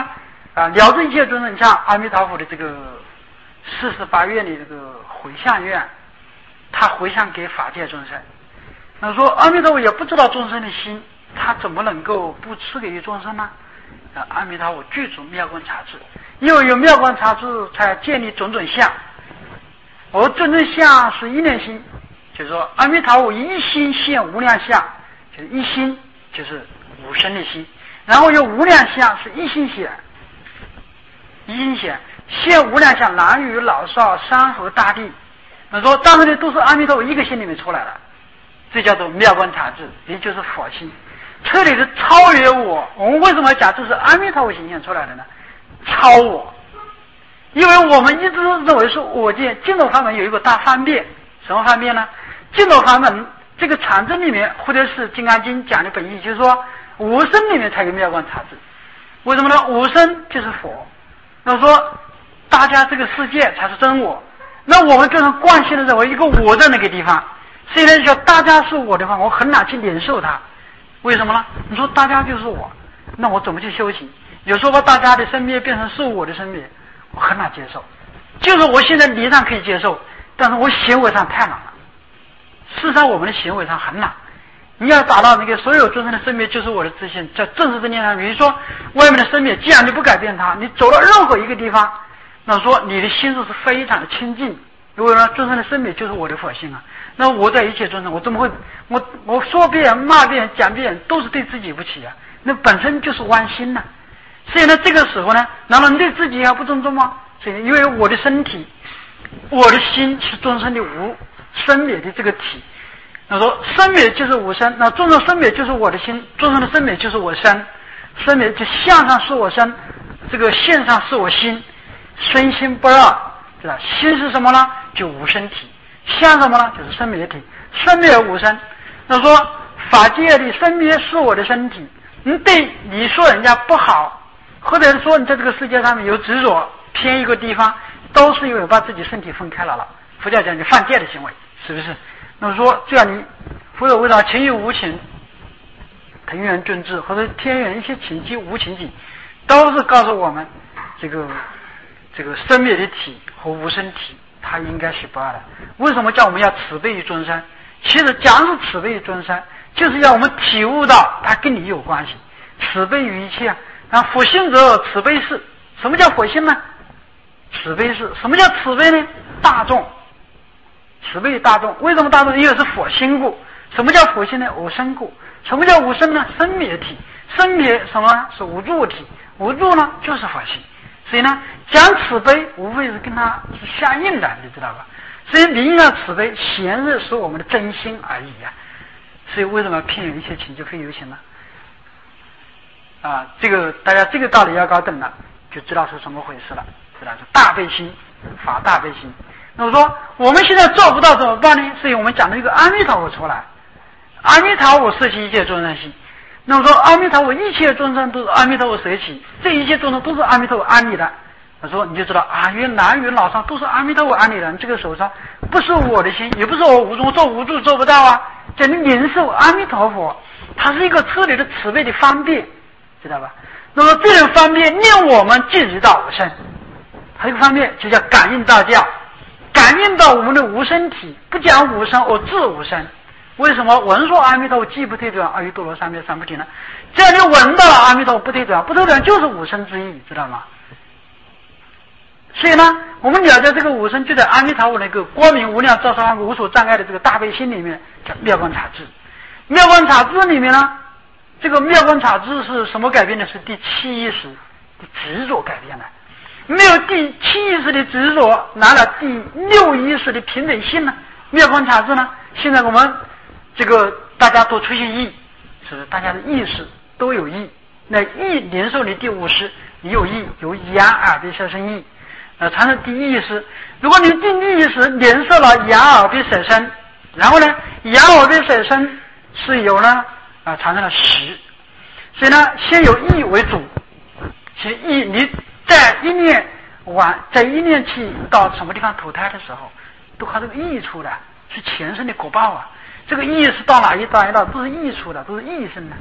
啊，了知一切众生，像阿弥陀佛的这个四十八愿的这个回向愿，他回向给法界众生。那说阿弥陀佛也不知道众生的心，他怎么能够不赐给予众生呢？啊，阿弥陀佛具足妙观察智，因为有妙观察智，才建立种种相。而种种相是一念心，就是说阿弥陀佛一心现无量相，就是一心就是无生的心，然后有无量相是一心显，一心显现无量相，男女老少山河大地，那说当然的都是阿弥陀佛一个心里面出来的，这叫做妙观察智，也就是佛心，彻底的超越我。我们为什么讲这是阿弥陀佛形现出来的呢？超我，因为我们一直认为是我见净土法门有一个大方便，什么方便呢？净土法门这个禅宗里面，或者是金刚经讲的本意，就是说无生里面才有妙观察智。为什么呢？无生就是佛，那说大家这个世界才是真我，那我们就能惯性的认为一个我在那个地方，虽然说大家是我的话，我很难去领受它。为什么呢？你说大家就是我，那我怎么去修行？有时候把大家的生命变成是我的生命，我很难接受。就是我现在理论上可以接受，但是我行为上太难了。事实上我们的行为上很难，你要达到那个所有众生的生命就是我的自信，在正式正念上，比如说外面的生命，既然你不改变它，你走到任何一个地方，那说你的心智是非常的清净，因为呢众生的生命就是我的佛性啊。那我在一切众生，我怎么会我我说别人骂别人讲别人都是对自己不起啊，那本身就是弯心呐、啊。所以呢这个时候呢，难道你对自己还不尊重吗？所以因为我的身体我的心是众生的无生灭的这个体，那说生灭就是无生，那众生生灭就是我的心，众生的生灭就是我生，生灭就相上是我生，这个线上是我心，身心不二，知道心是什么呢？就无生体，相什么呢？就是生灭体，生灭无生。那说法界的生灭是我的身体，你对你说人家不好，或者说你在这个世界上面有执着偏一个地方，都是因为把自己身体分开了了。佛教讲你犯戒的行为，是不是？那么说这样你佛有为啥情与无情，藤原俊志或者天原一些情机无情境，都是告诉我们这个这个生灭的体和无生体它应该是不二的。为什么叫我们要慈悲于众生？其实讲是慈悲于众生，就是要我们体悟到它跟你有关系，慈悲于一切啊。然后佛性者慈悲是，什么叫佛性呢？慈悲是，什么叫慈悲呢？大众，慈悲大众。为什么大众？因为是佛心故。什么叫佛心呢？无生故。什么叫无生呢？生灭体。生灭什么？是无助体。无助呢就是佛心。所以呢讲慈悲无非是跟它是相应的，你知道吧？所以理应上慈悲显示是我们的真心而已啊。所以为什么偏有一切情就非有情呢？啊，这个大家这个道理要搞懂了，就知道是什么回事了，知道是大悲心，法大悲心。那么说我们现在做不到怎么办呢？所以我们讲了一个阿弥陀佛出来，阿弥陀佛摄起一切众生心。那么说阿弥陀佛一切众生都是阿弥陀佛摄起，这一切众生都是阿弥陀佛安理的。我说你就知道啊，原男女老少都是阿弥陀佛安理的。这个手上不是我的心，也不是我无助，做无助做不到啊。叫你领受阿弥陀佛，它是一个彻底的慈悲的方便，知道吧？那么这种方便令我们进入到无生，它这个方便就叫感应道教，感应到我们的无生体，不讲无生而自无生。为什么闻说阿弥陀佛既不退转，阿耨多罗三藐三菩提呢？这样你闻到了阿弥陀佛不退转，不退转就是无生之意，知道吗？所以呢我们了解这个无生就在阿弥陀佛那个光明无量照三无所障碍的这个大悲心里面，叫妙观察智。妙观察智里面呢，这个妙观察智是什么改变的？是第七意识的执着改变的。没有第七意识的执着，拿了第六意识的平等性呢？妙观察智呢？现在我们这个大家都出现意，是不是？大家的意识都有意，那意连受你第五识，你有意，有眼耳鼻舌身意，呃，产生第一意识。如果你第一意识连受了眼耳鼻舌身，然后呢，眼耳鼻舌身是由呢啊、呃、产生了识，所以呢，先有意为主。其实意你在一念往在一念去到什么地方投胎的时候，都靠这个意出的，是前生的果报啊。这个意识到哪一到一到都是意出的，都是意生的。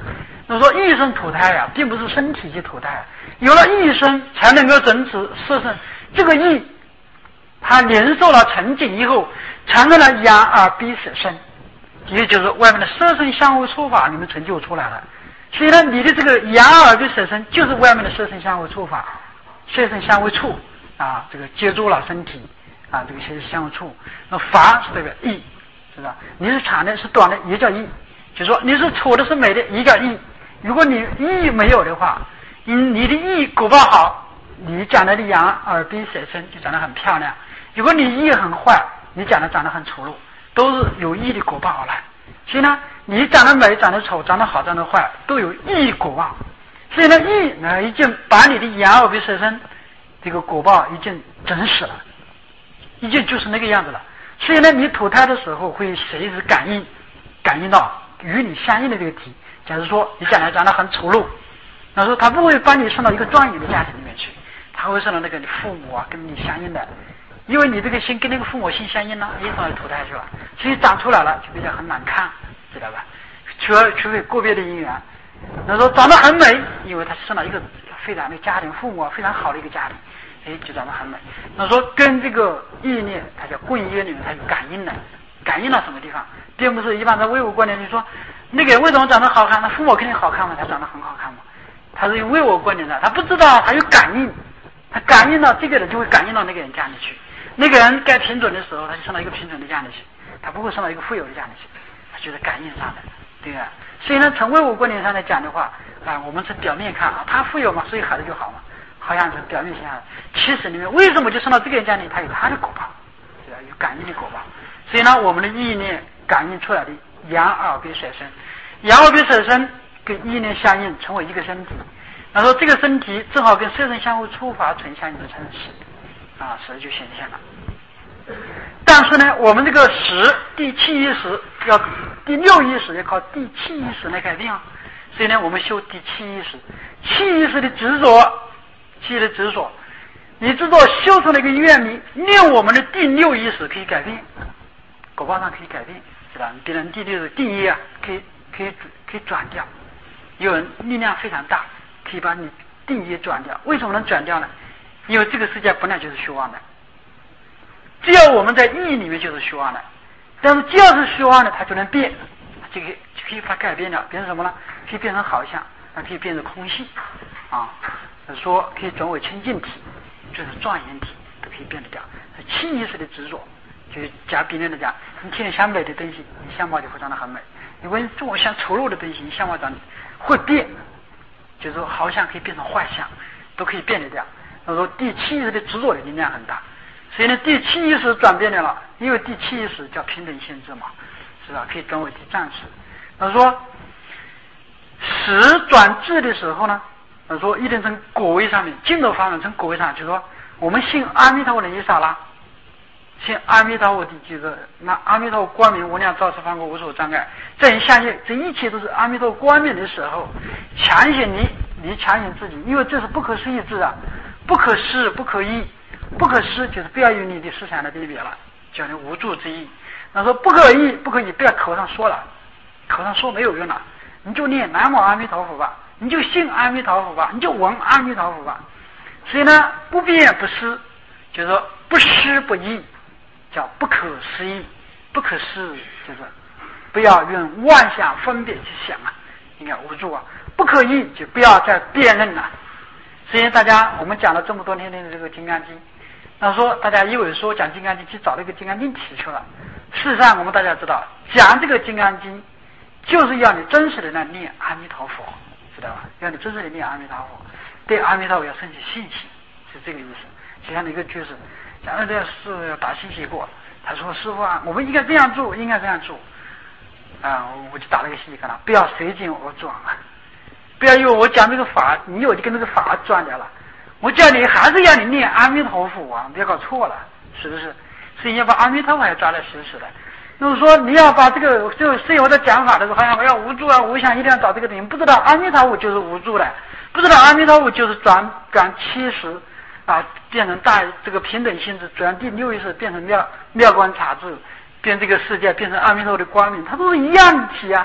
那说一生投胎呀、啊，并不是身体去投胎、啊，有了一生才能够整止色身。这个意，他领受了成景以后，产生了眼耳鼻舌身，也就是外面的色身香味触法，你们成就出来了。所以呢，你的这个眼耳鼻舌身就是外面的色身香味触法，色身香味触啊，这个接住了身体啊，这个色身香味触。那法是这个意，是吧？你是长的，是短的，也叫意。就是说你是丑的，是美的，也叫意。如果你意没有的话，你你的意果报好，你讲的眼耳鼻舌身就长得很漂亮。如果你意很坏，你讲的长得很丑陋，都是有意的果报而来。所以呢，你长得美、长得丑、长得好、长得坏，都有意果报。所以呢，意呢已经把你的眼耳鼻舌身这个果报已经整死了，已经就是那个样子了。所以呢，你投胎的时候会随时感应，感应到与你相应的这个体。假如说你将来长得很丑陋，那时候他不会把你送到一个庄严的家庭里面去，他会送到那个你父母啊跟你相应的，因为你这个心跟那个父母心相应了，也送到投胎去了，所以长出来了就比较很难看，知道吧？除了除非个别的因缘，那说长得很美，因为他送到一个非常的家庭，父母非常好的一个家庭，哎，就长得很美。那说跟这个意念，它叫棍业里面，它有感应的，感应到什么地方，并不是一般的唯我观点，你说那个人为什么长得好看？那父母肯定好看嘛，他长得很好看嘛。他是用唯我观点的，他不知道他有感应，他感应到这个人就会感应到那个人家里去。那个人该平准的时候，他就上到一个平准的家里去，他不会上到一个富有的家里去，他就是感应上的，对吧？所以呢，从唯我观点上来讲的话，啊，我们从表面看啊，他富有嘛，所以好的就好嘛，好像是表面上。其实里面为什么就上到这个人家里，他有他的果报，对吧？有感应的果报。所以呢，我们的意念感应出来的眼耳鼻舌身，眼耳鼻舌身跟意念相应，成为一个身体。然后这个身体正好跟色身相互触法存相应的成实，啊，实就显现了。但是呢，我们这个识第七意识要第六意识要靠第七意识来改变，所以呢，我们修第七意识，七意识的执着，七意识的执着，你知道修出了一个愿力，令我们的第六意识可以改变，果报上可以改变，是吧？别人第六的定义啊，可以可以可以转掉，有人力量非常大，可以把你定义转掉。为什么能转掉呢？因为这个世界本来就是虚妄的，只要我们在意义里面就是虚妄的，但是只要是虚妄的，它就能变，这个就可以把它改变掉，变成什么呢？可以变成好相，它可以变成空性啊，说可以转为清净体，就是庄严体，都可以变得掉。七意识的执着，就是假比例的讲，你天天想美的东西，你相貌就会长得很美；如果你做想丑陋的东西，你相貌长得会变，就是说好相可以变成坏相，都可以变得掉。他说第七意识的执着的力量很大，所以呢，第七意识转变掉了，因为第七意识叫平等性质嘛，是吧？可以转为第战士。他说识转智的时候呢，他说一定从果位上面，净土方面从果位上，就是说我们信阿弥陀佛的意思啦，信阿弥陀佛的这个，那阿弥陀佛光明无量照十方国无所障碍，在你相信这一切都是阿弥陀佛光明的时候，强行你你强行自己，因为这是不可思议智啊，不可思不可议，不可思就是不要有你的思想的辨别了，叫你无助之意。那说不可议不可以，不要口上说了，口上说没有用了，你就念南无阿弥陀佛吧，你就信阿弥陀佛吧，你就闻阿弥陀佛吧。所以呢，不变不思，就是说不思不议，叫不可思议，不可思就是不要用妄想分别去想啊，应该无助啊。不可议就不要再辨认了。所以大家我们讲了这么多天的这个金刚经，那说大家以为说讲金刚经去找了一个金刚经提出来，事实上我们大家知道，讲这个金刚经就是要你真实的来念阿弥陀佛，知道吧？要你真实的念阿弥陀佛，对阿弥陀佛要升起信心，是这个意思。就像那个居士讲的这是打信息过，他说师父啊，我们应该这样做，应该这样做啊，我就打了个信息给他，不要随境而转啊，不要因为我讲这个法，你有就跟这个法转掉了。我叫你还是要你念阿弥陀佛啊，不要搞错了，是不是？所以要把阿弥陀佛还抓得死死的。就是说你要把这个就所以我在讲法的时候，好像我要无助啊，我想一定要找这个东西，不知道阿弥陀佛就是无助的，不知道阿弥陀佛就是转转七十啊，变成大这个平等性质，转第六意识变成妙妙观察智，变这个世界变成阿弥陀佛的光明，它都是一样的体啊。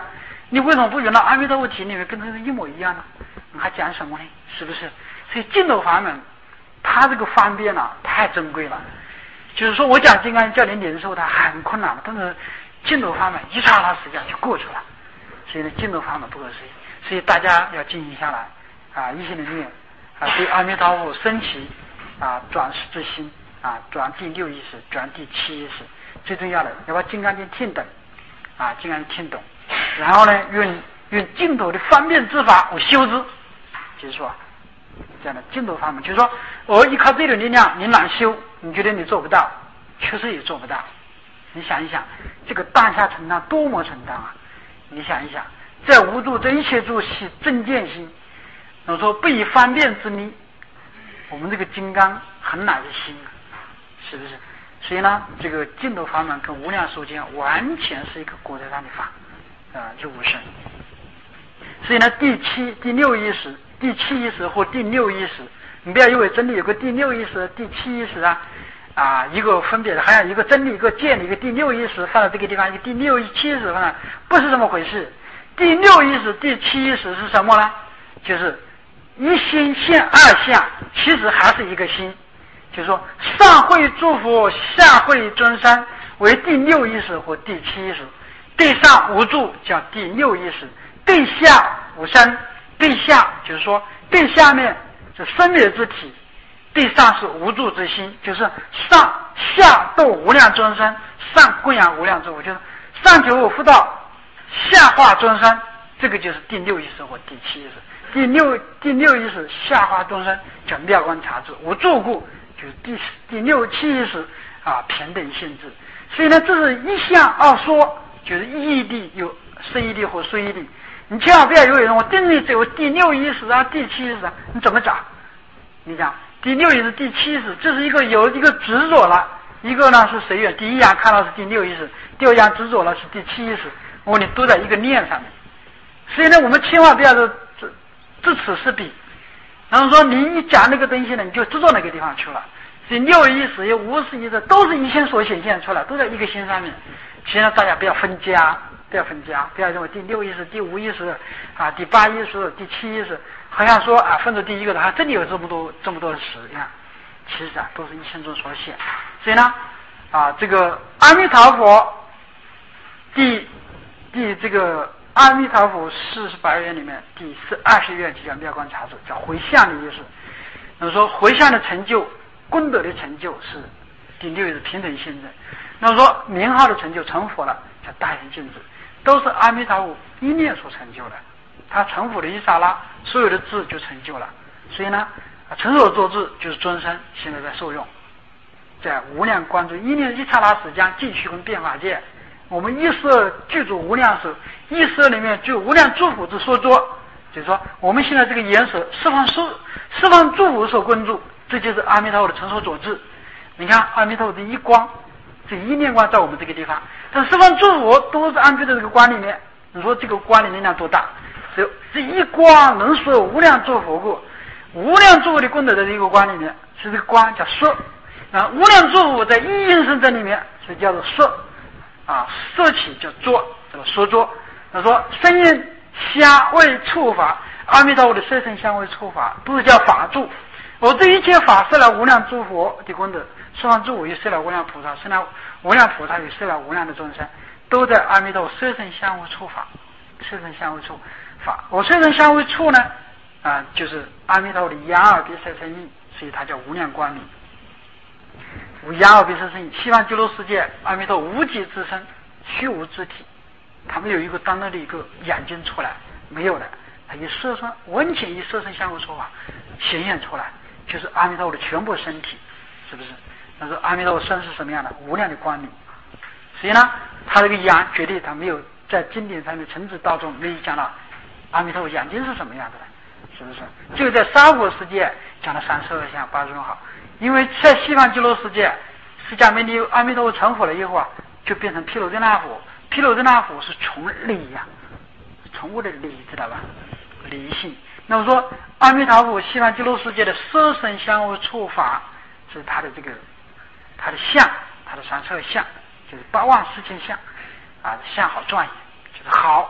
你为什么不用到阿弥陀佛体里面跟这个一模一样呢？你还讲什么呢？是不是？所以净土法门它这个方便啊太珍贵了，就是说我讲金刚叫你领受它很困难，但是净土法门一刹那时间就过去了。所以呢，净土法门不可思议，所以大家要静心下来啊，一心的念啊，对阿弥陀佛升起啊转世之心啊，转第六意识，转第七意识，最重要的要把金刚经听懂啊，金刚经听懂，然后呢，用用净土的方便之法我修之，就是说这样的净土法门，就是说我依靠这种力量你难修，你觉得你做不到，确实也做不到。你想一想，这个当下承担多么承担啊！你想一想，在无助这一切诸系正见心，我说不以方便之力，我们这个金刚很难的心，是不是？所以呢，这个净土法门跟无量寿经完全是一个国在上的法啊，就无生。所以呢，第七、第六意识、第七意识或第六意识，你不要以为真的有个第六意识、第七意识啊。啊，一个分别的，还有一个真理，一个见理，一个第六意识放在这个地方，一个第六七意识放在，不是这么回事。第六意识、第七意识是什么呢？就是一心现二相，其实还是一个心。就是说，上会诸佛，下会尊山，为第六意识或第七意识。对上无住叫第六意识，对下无生，对下就是说对下面是生灭之体。对上是无住之心，就是上下都无量众生，上供养无量诸佛，就是上求我福道，下化众生，这个就是第六意识或第七意识。第六第六意识下化众生叫妙观察智，无住故就是第第六七意识啊平等性质。所以呢，这是一相二说，就是一义谛有是义谛或说义谛。你千万不要以为人我定力只有第六意识啊，第七意识啊，你怎么找？你讲。第六意识、第七意识，这是一个有一个执着了，一个呢是随缘。第一样看到是第六意识，第二样执着了是第七意识。我问你都在一个念上面，所以呢，我们千万不要说这这此是彼。然后说你一讲那个东西呢，你就执着那个地方去了。所以六意识、有无识意识都是一心所显现出来，都在一个心上面。所以呢，大家不要分家，不要分家，不要认为第六意识、第五意识啊、第八意识、第七意识。好像说啊，分出第一个的，还真的有这么多这么多的实呀，其实啊，都是一心中所显。所以呢，啊，这个阿弥陀佛第第这个阿弥陀佛四十八愿里面第四二十愿就叫妙观察智，叫回向的意思。那么说回向的成就、功德的成就是第六是平等性质。那么说名号的成就成佛了，叫大圆镜智，都是阿弥陀佛一念所成就的。他成佛的一刹那，所有的智就成就了。所以呢，成所作智就是尊生，现在在受用，在无量观中，一念一刹那时间继续跟变化界。我们一识具足无量寿，一识里面具无量诸佛之所作，就是说我们现在这个眼识释放释释放诸佛所关注，这就是阿弥陀佛的成所作智。你看阿弥陀佛的一光，这一念光在我们这个地方，但释放诸佛都是安居在这个光里面。你说这个光的能量多大？这一光能所有无量诸佛故，无量诸佛的功德在这个光里面，是这个光叫色啊，无量诸佛在一因身在里面，是叫做色啊，色起叫作，叫做说作。他说声音香味触法，阿弥陀佛的色声香味触法都是叫法住。我这一切法摄了无量诸佛的功德，十方诸佛也摄了无量菩萨，摄了无量菩萨也摄了无量的众生，都在阿弥陀佛色声香味触法，色声香味触法。我色声香味触呢，啊，就是阿弥陀佛的眼耳鼻舌身意，所以它叫无量光明。无眼耳鼻舌身意，西方极乐世界阿弥陀无极之身，虚无之体，他没有一个单独的一个眼睛出来，没有的，他以色声完全以色声香味触法显现出来，就是阿弥陀佛的全部身体，是不是？他说阿弥陀佛身是什么样的？无量的光明。所以呢，他这个眼绝对他没有在经典上面层次当中没有讲到阿弥陀佛眼睛是什么样的，是不是？就在三国世界讲了三十二相八种好，因为在西方极乐世界，释迦牟尼阿弥陀佛成佛了以后啊，就变成毗卢遮那佛。毗卢遮那佛是从理呀、啊，从我的理，知道吧？理性。那么说，阿弥陀佛西方极乐世界的色声香味触法是他的这个他的相，他的三十二相，就是八万四千相啊，相好庄严，就是好。好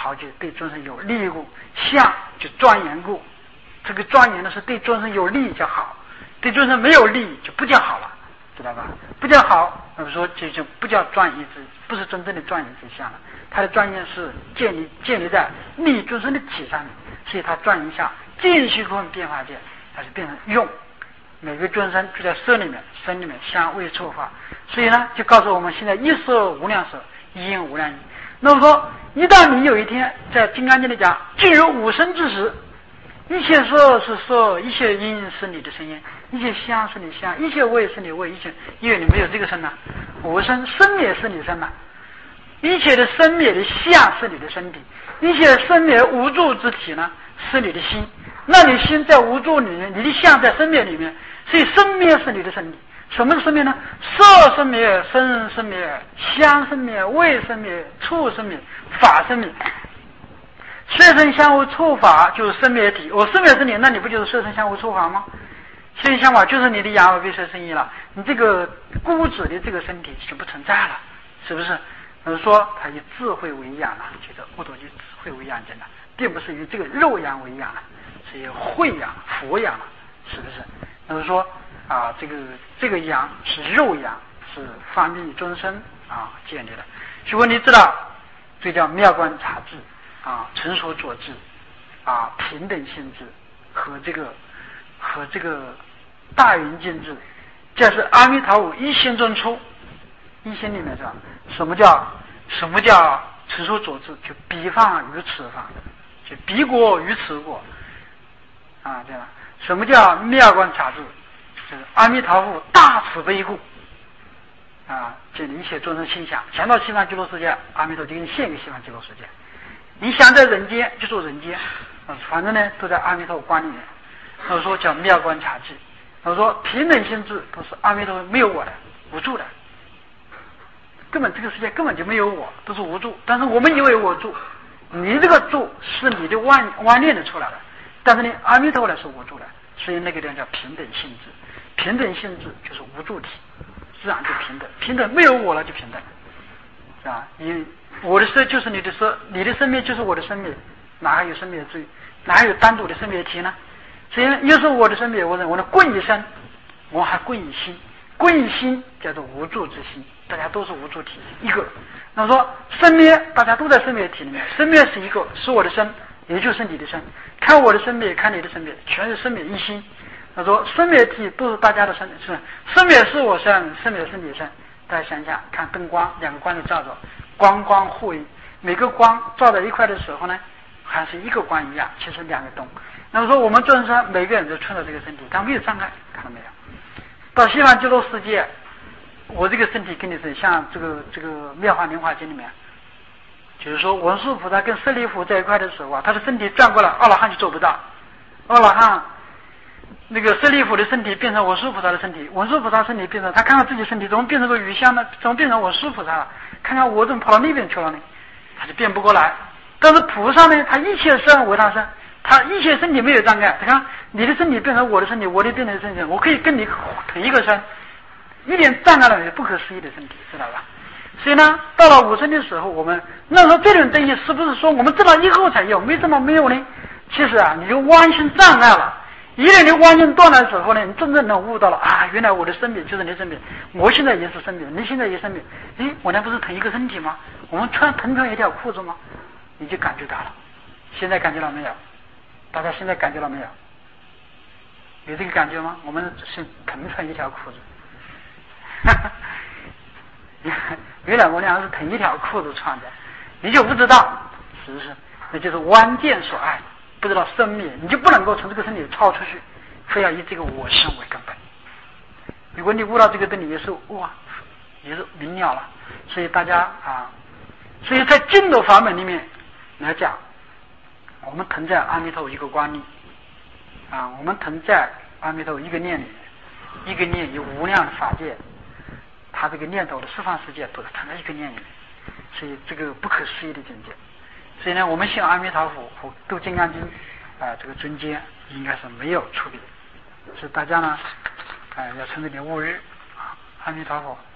好就对众生有利故，相就庄严故。这个庄严呢是对众生有利叫好，对众生没有利就不叫好了，知道吧？不叫好，那么说这就不叫庄严之，不是真正的庄严之相了。它的庄严是建立建立在利众生的体上面，所以它庄严下见虚空变化界，它是变成用。每个众生就在色里面、身里面相位触法，所以呢，就告诉我们现在一色无量色，一音无量音。那么说，一旦你有一天在《金刚经》里讲进入五声之时，一切色是色，一切音是你的声音，一切香是你香，一切味是你味，一切因为你没有这个声呢，五声生灭是你生嘛，一切的生灭的相是你的身体，一切生灭无助之体呢是你的心，那你心在无助里面，你的相在生灭里面。所以生灭是你的身体，什么是生灭呢？色生灭，声生灭，香生灭，味生灭，触生灭，法生灭。色声香味触法就是生灭体，我生灭是你，那你不就是色声香味触法吗？色声香法就是你的阳而被色生意了，你这个孤指的这个身体就不存在了，是不是？我说它以智慧为养了，就是悟道以智慧为养的，并不是以这个肉养为养了，是以慧养、佛养了，是不是？就是说啊，这个这个养是肉养，是方便众生啊建立的。如果你知道，这叫妙观察智啊，成所作智啊，平等性智和这个和这个大圆镜智，这是阿弥陀佛一心中出，一心里面是吧？什么叫什么叫成所作智？就彼方于此方，就彼国于此国啊，对吧？什么叫妙观察智？就是阿弥陀佛大慈悲故啊，建立一切众生心想，想到西方极乐世界，阿弥陀就给你现给西方极乐世界。你想在人间就做人间，啊，反正呢都在阿弥陀观里面。我说叫妙观察智，我说平等性智都是阿弥陀没有我的，无助的，根本这个世界根本就没有我，都是无助。但是我们以为我住，你这个住是你的妄妄念的出来的。但是呢，阿弥陀佛是无助的，所以那个地方叫平等性质。平等性质就是无助体，自然就平等。平等没有我了就平等，是吧？因为我的色就是你的色，你的生命就是我的生命，哪还有生命罪？哪还有单独的生命体呢？所以又是我的生命，我认我的归于身，我还归于心，归于心叫做无助之心，大家都是无助体一个。那么说生灭，大家都在生灭体里面，生灭是一个，是我的身。也就是你的身，看我的生灭，看你的生灭，全是生灭一心。他说生灭体都是大家的生，是生灭是我身，生灭是你身。大家想想，看灯光，两个光就照着，光光互应，每个光照在一块的时候呢，还是一个光一样，其实两个灯。那么说我们众生每个人都穿着这个身体，他没有障碍，看到没有？到西方极乐世界，我这个身体跟你是像这个这个妙法莲华经里面。就是说文殊菩萨跟舍利弗在一块的时候啊，他的身体转过来，阿罗汉就做不到。阿罗汉那个舍利弗的身体变成文殊菩萨的身体，文殊菩萨身体变成他看到自己身体怎么变成个鱼香呢？怎么变成文殊菩萨了？看看我怎么跑到那边去了呢？他就变不过来。但是菩萨呢，他一切身为他身，他一切身体没有障碍。他看你的身体变成我的身体，我的变成身体，我可以跟你同一个身，一点障碍都没有，不可思议的身体，知道吧？所以呢，到了五生的时候，我们那时候这种东西是不是说我们知道以后才有？为什么没有呢？其实啊，你就妄心障碍了。一旦你妄心断的时候呢，你真正能悟到了啊，原来我的生命就是你的生命，我现在也是生命，你现在也是生命。诶，我俩不是同一个身体吗？我们穿同穿一条裤子吗？你就感觉到了。现在感觉到没有？大家现在感觉到没有？有这个感觉吗？我们是同穿一条裤子。原来我俩是同一条裤子穿的，你就不知道，是不是？那就是妄见所爱，不知道生灭，你就不能够从这个身体超出去，非要以这个我心为根本。如果你悟到这个道理，也是哇，也是明了了。所以大家啊，所以在净土法门里面来讲，我们同在阿弥陀一个观里啊，我们同在阿弥陀一个念里，一个念有无量的法界。他这个念头的十方世界都是藏在一个念里面，所以这个不可思议的境界。所以呢，我们信阿弥陀佛和读金刚经啊、呃，这个中间应该是没有区别。所以大家呢，啊、呃，要从这里悟日啊，阿弥陀佛。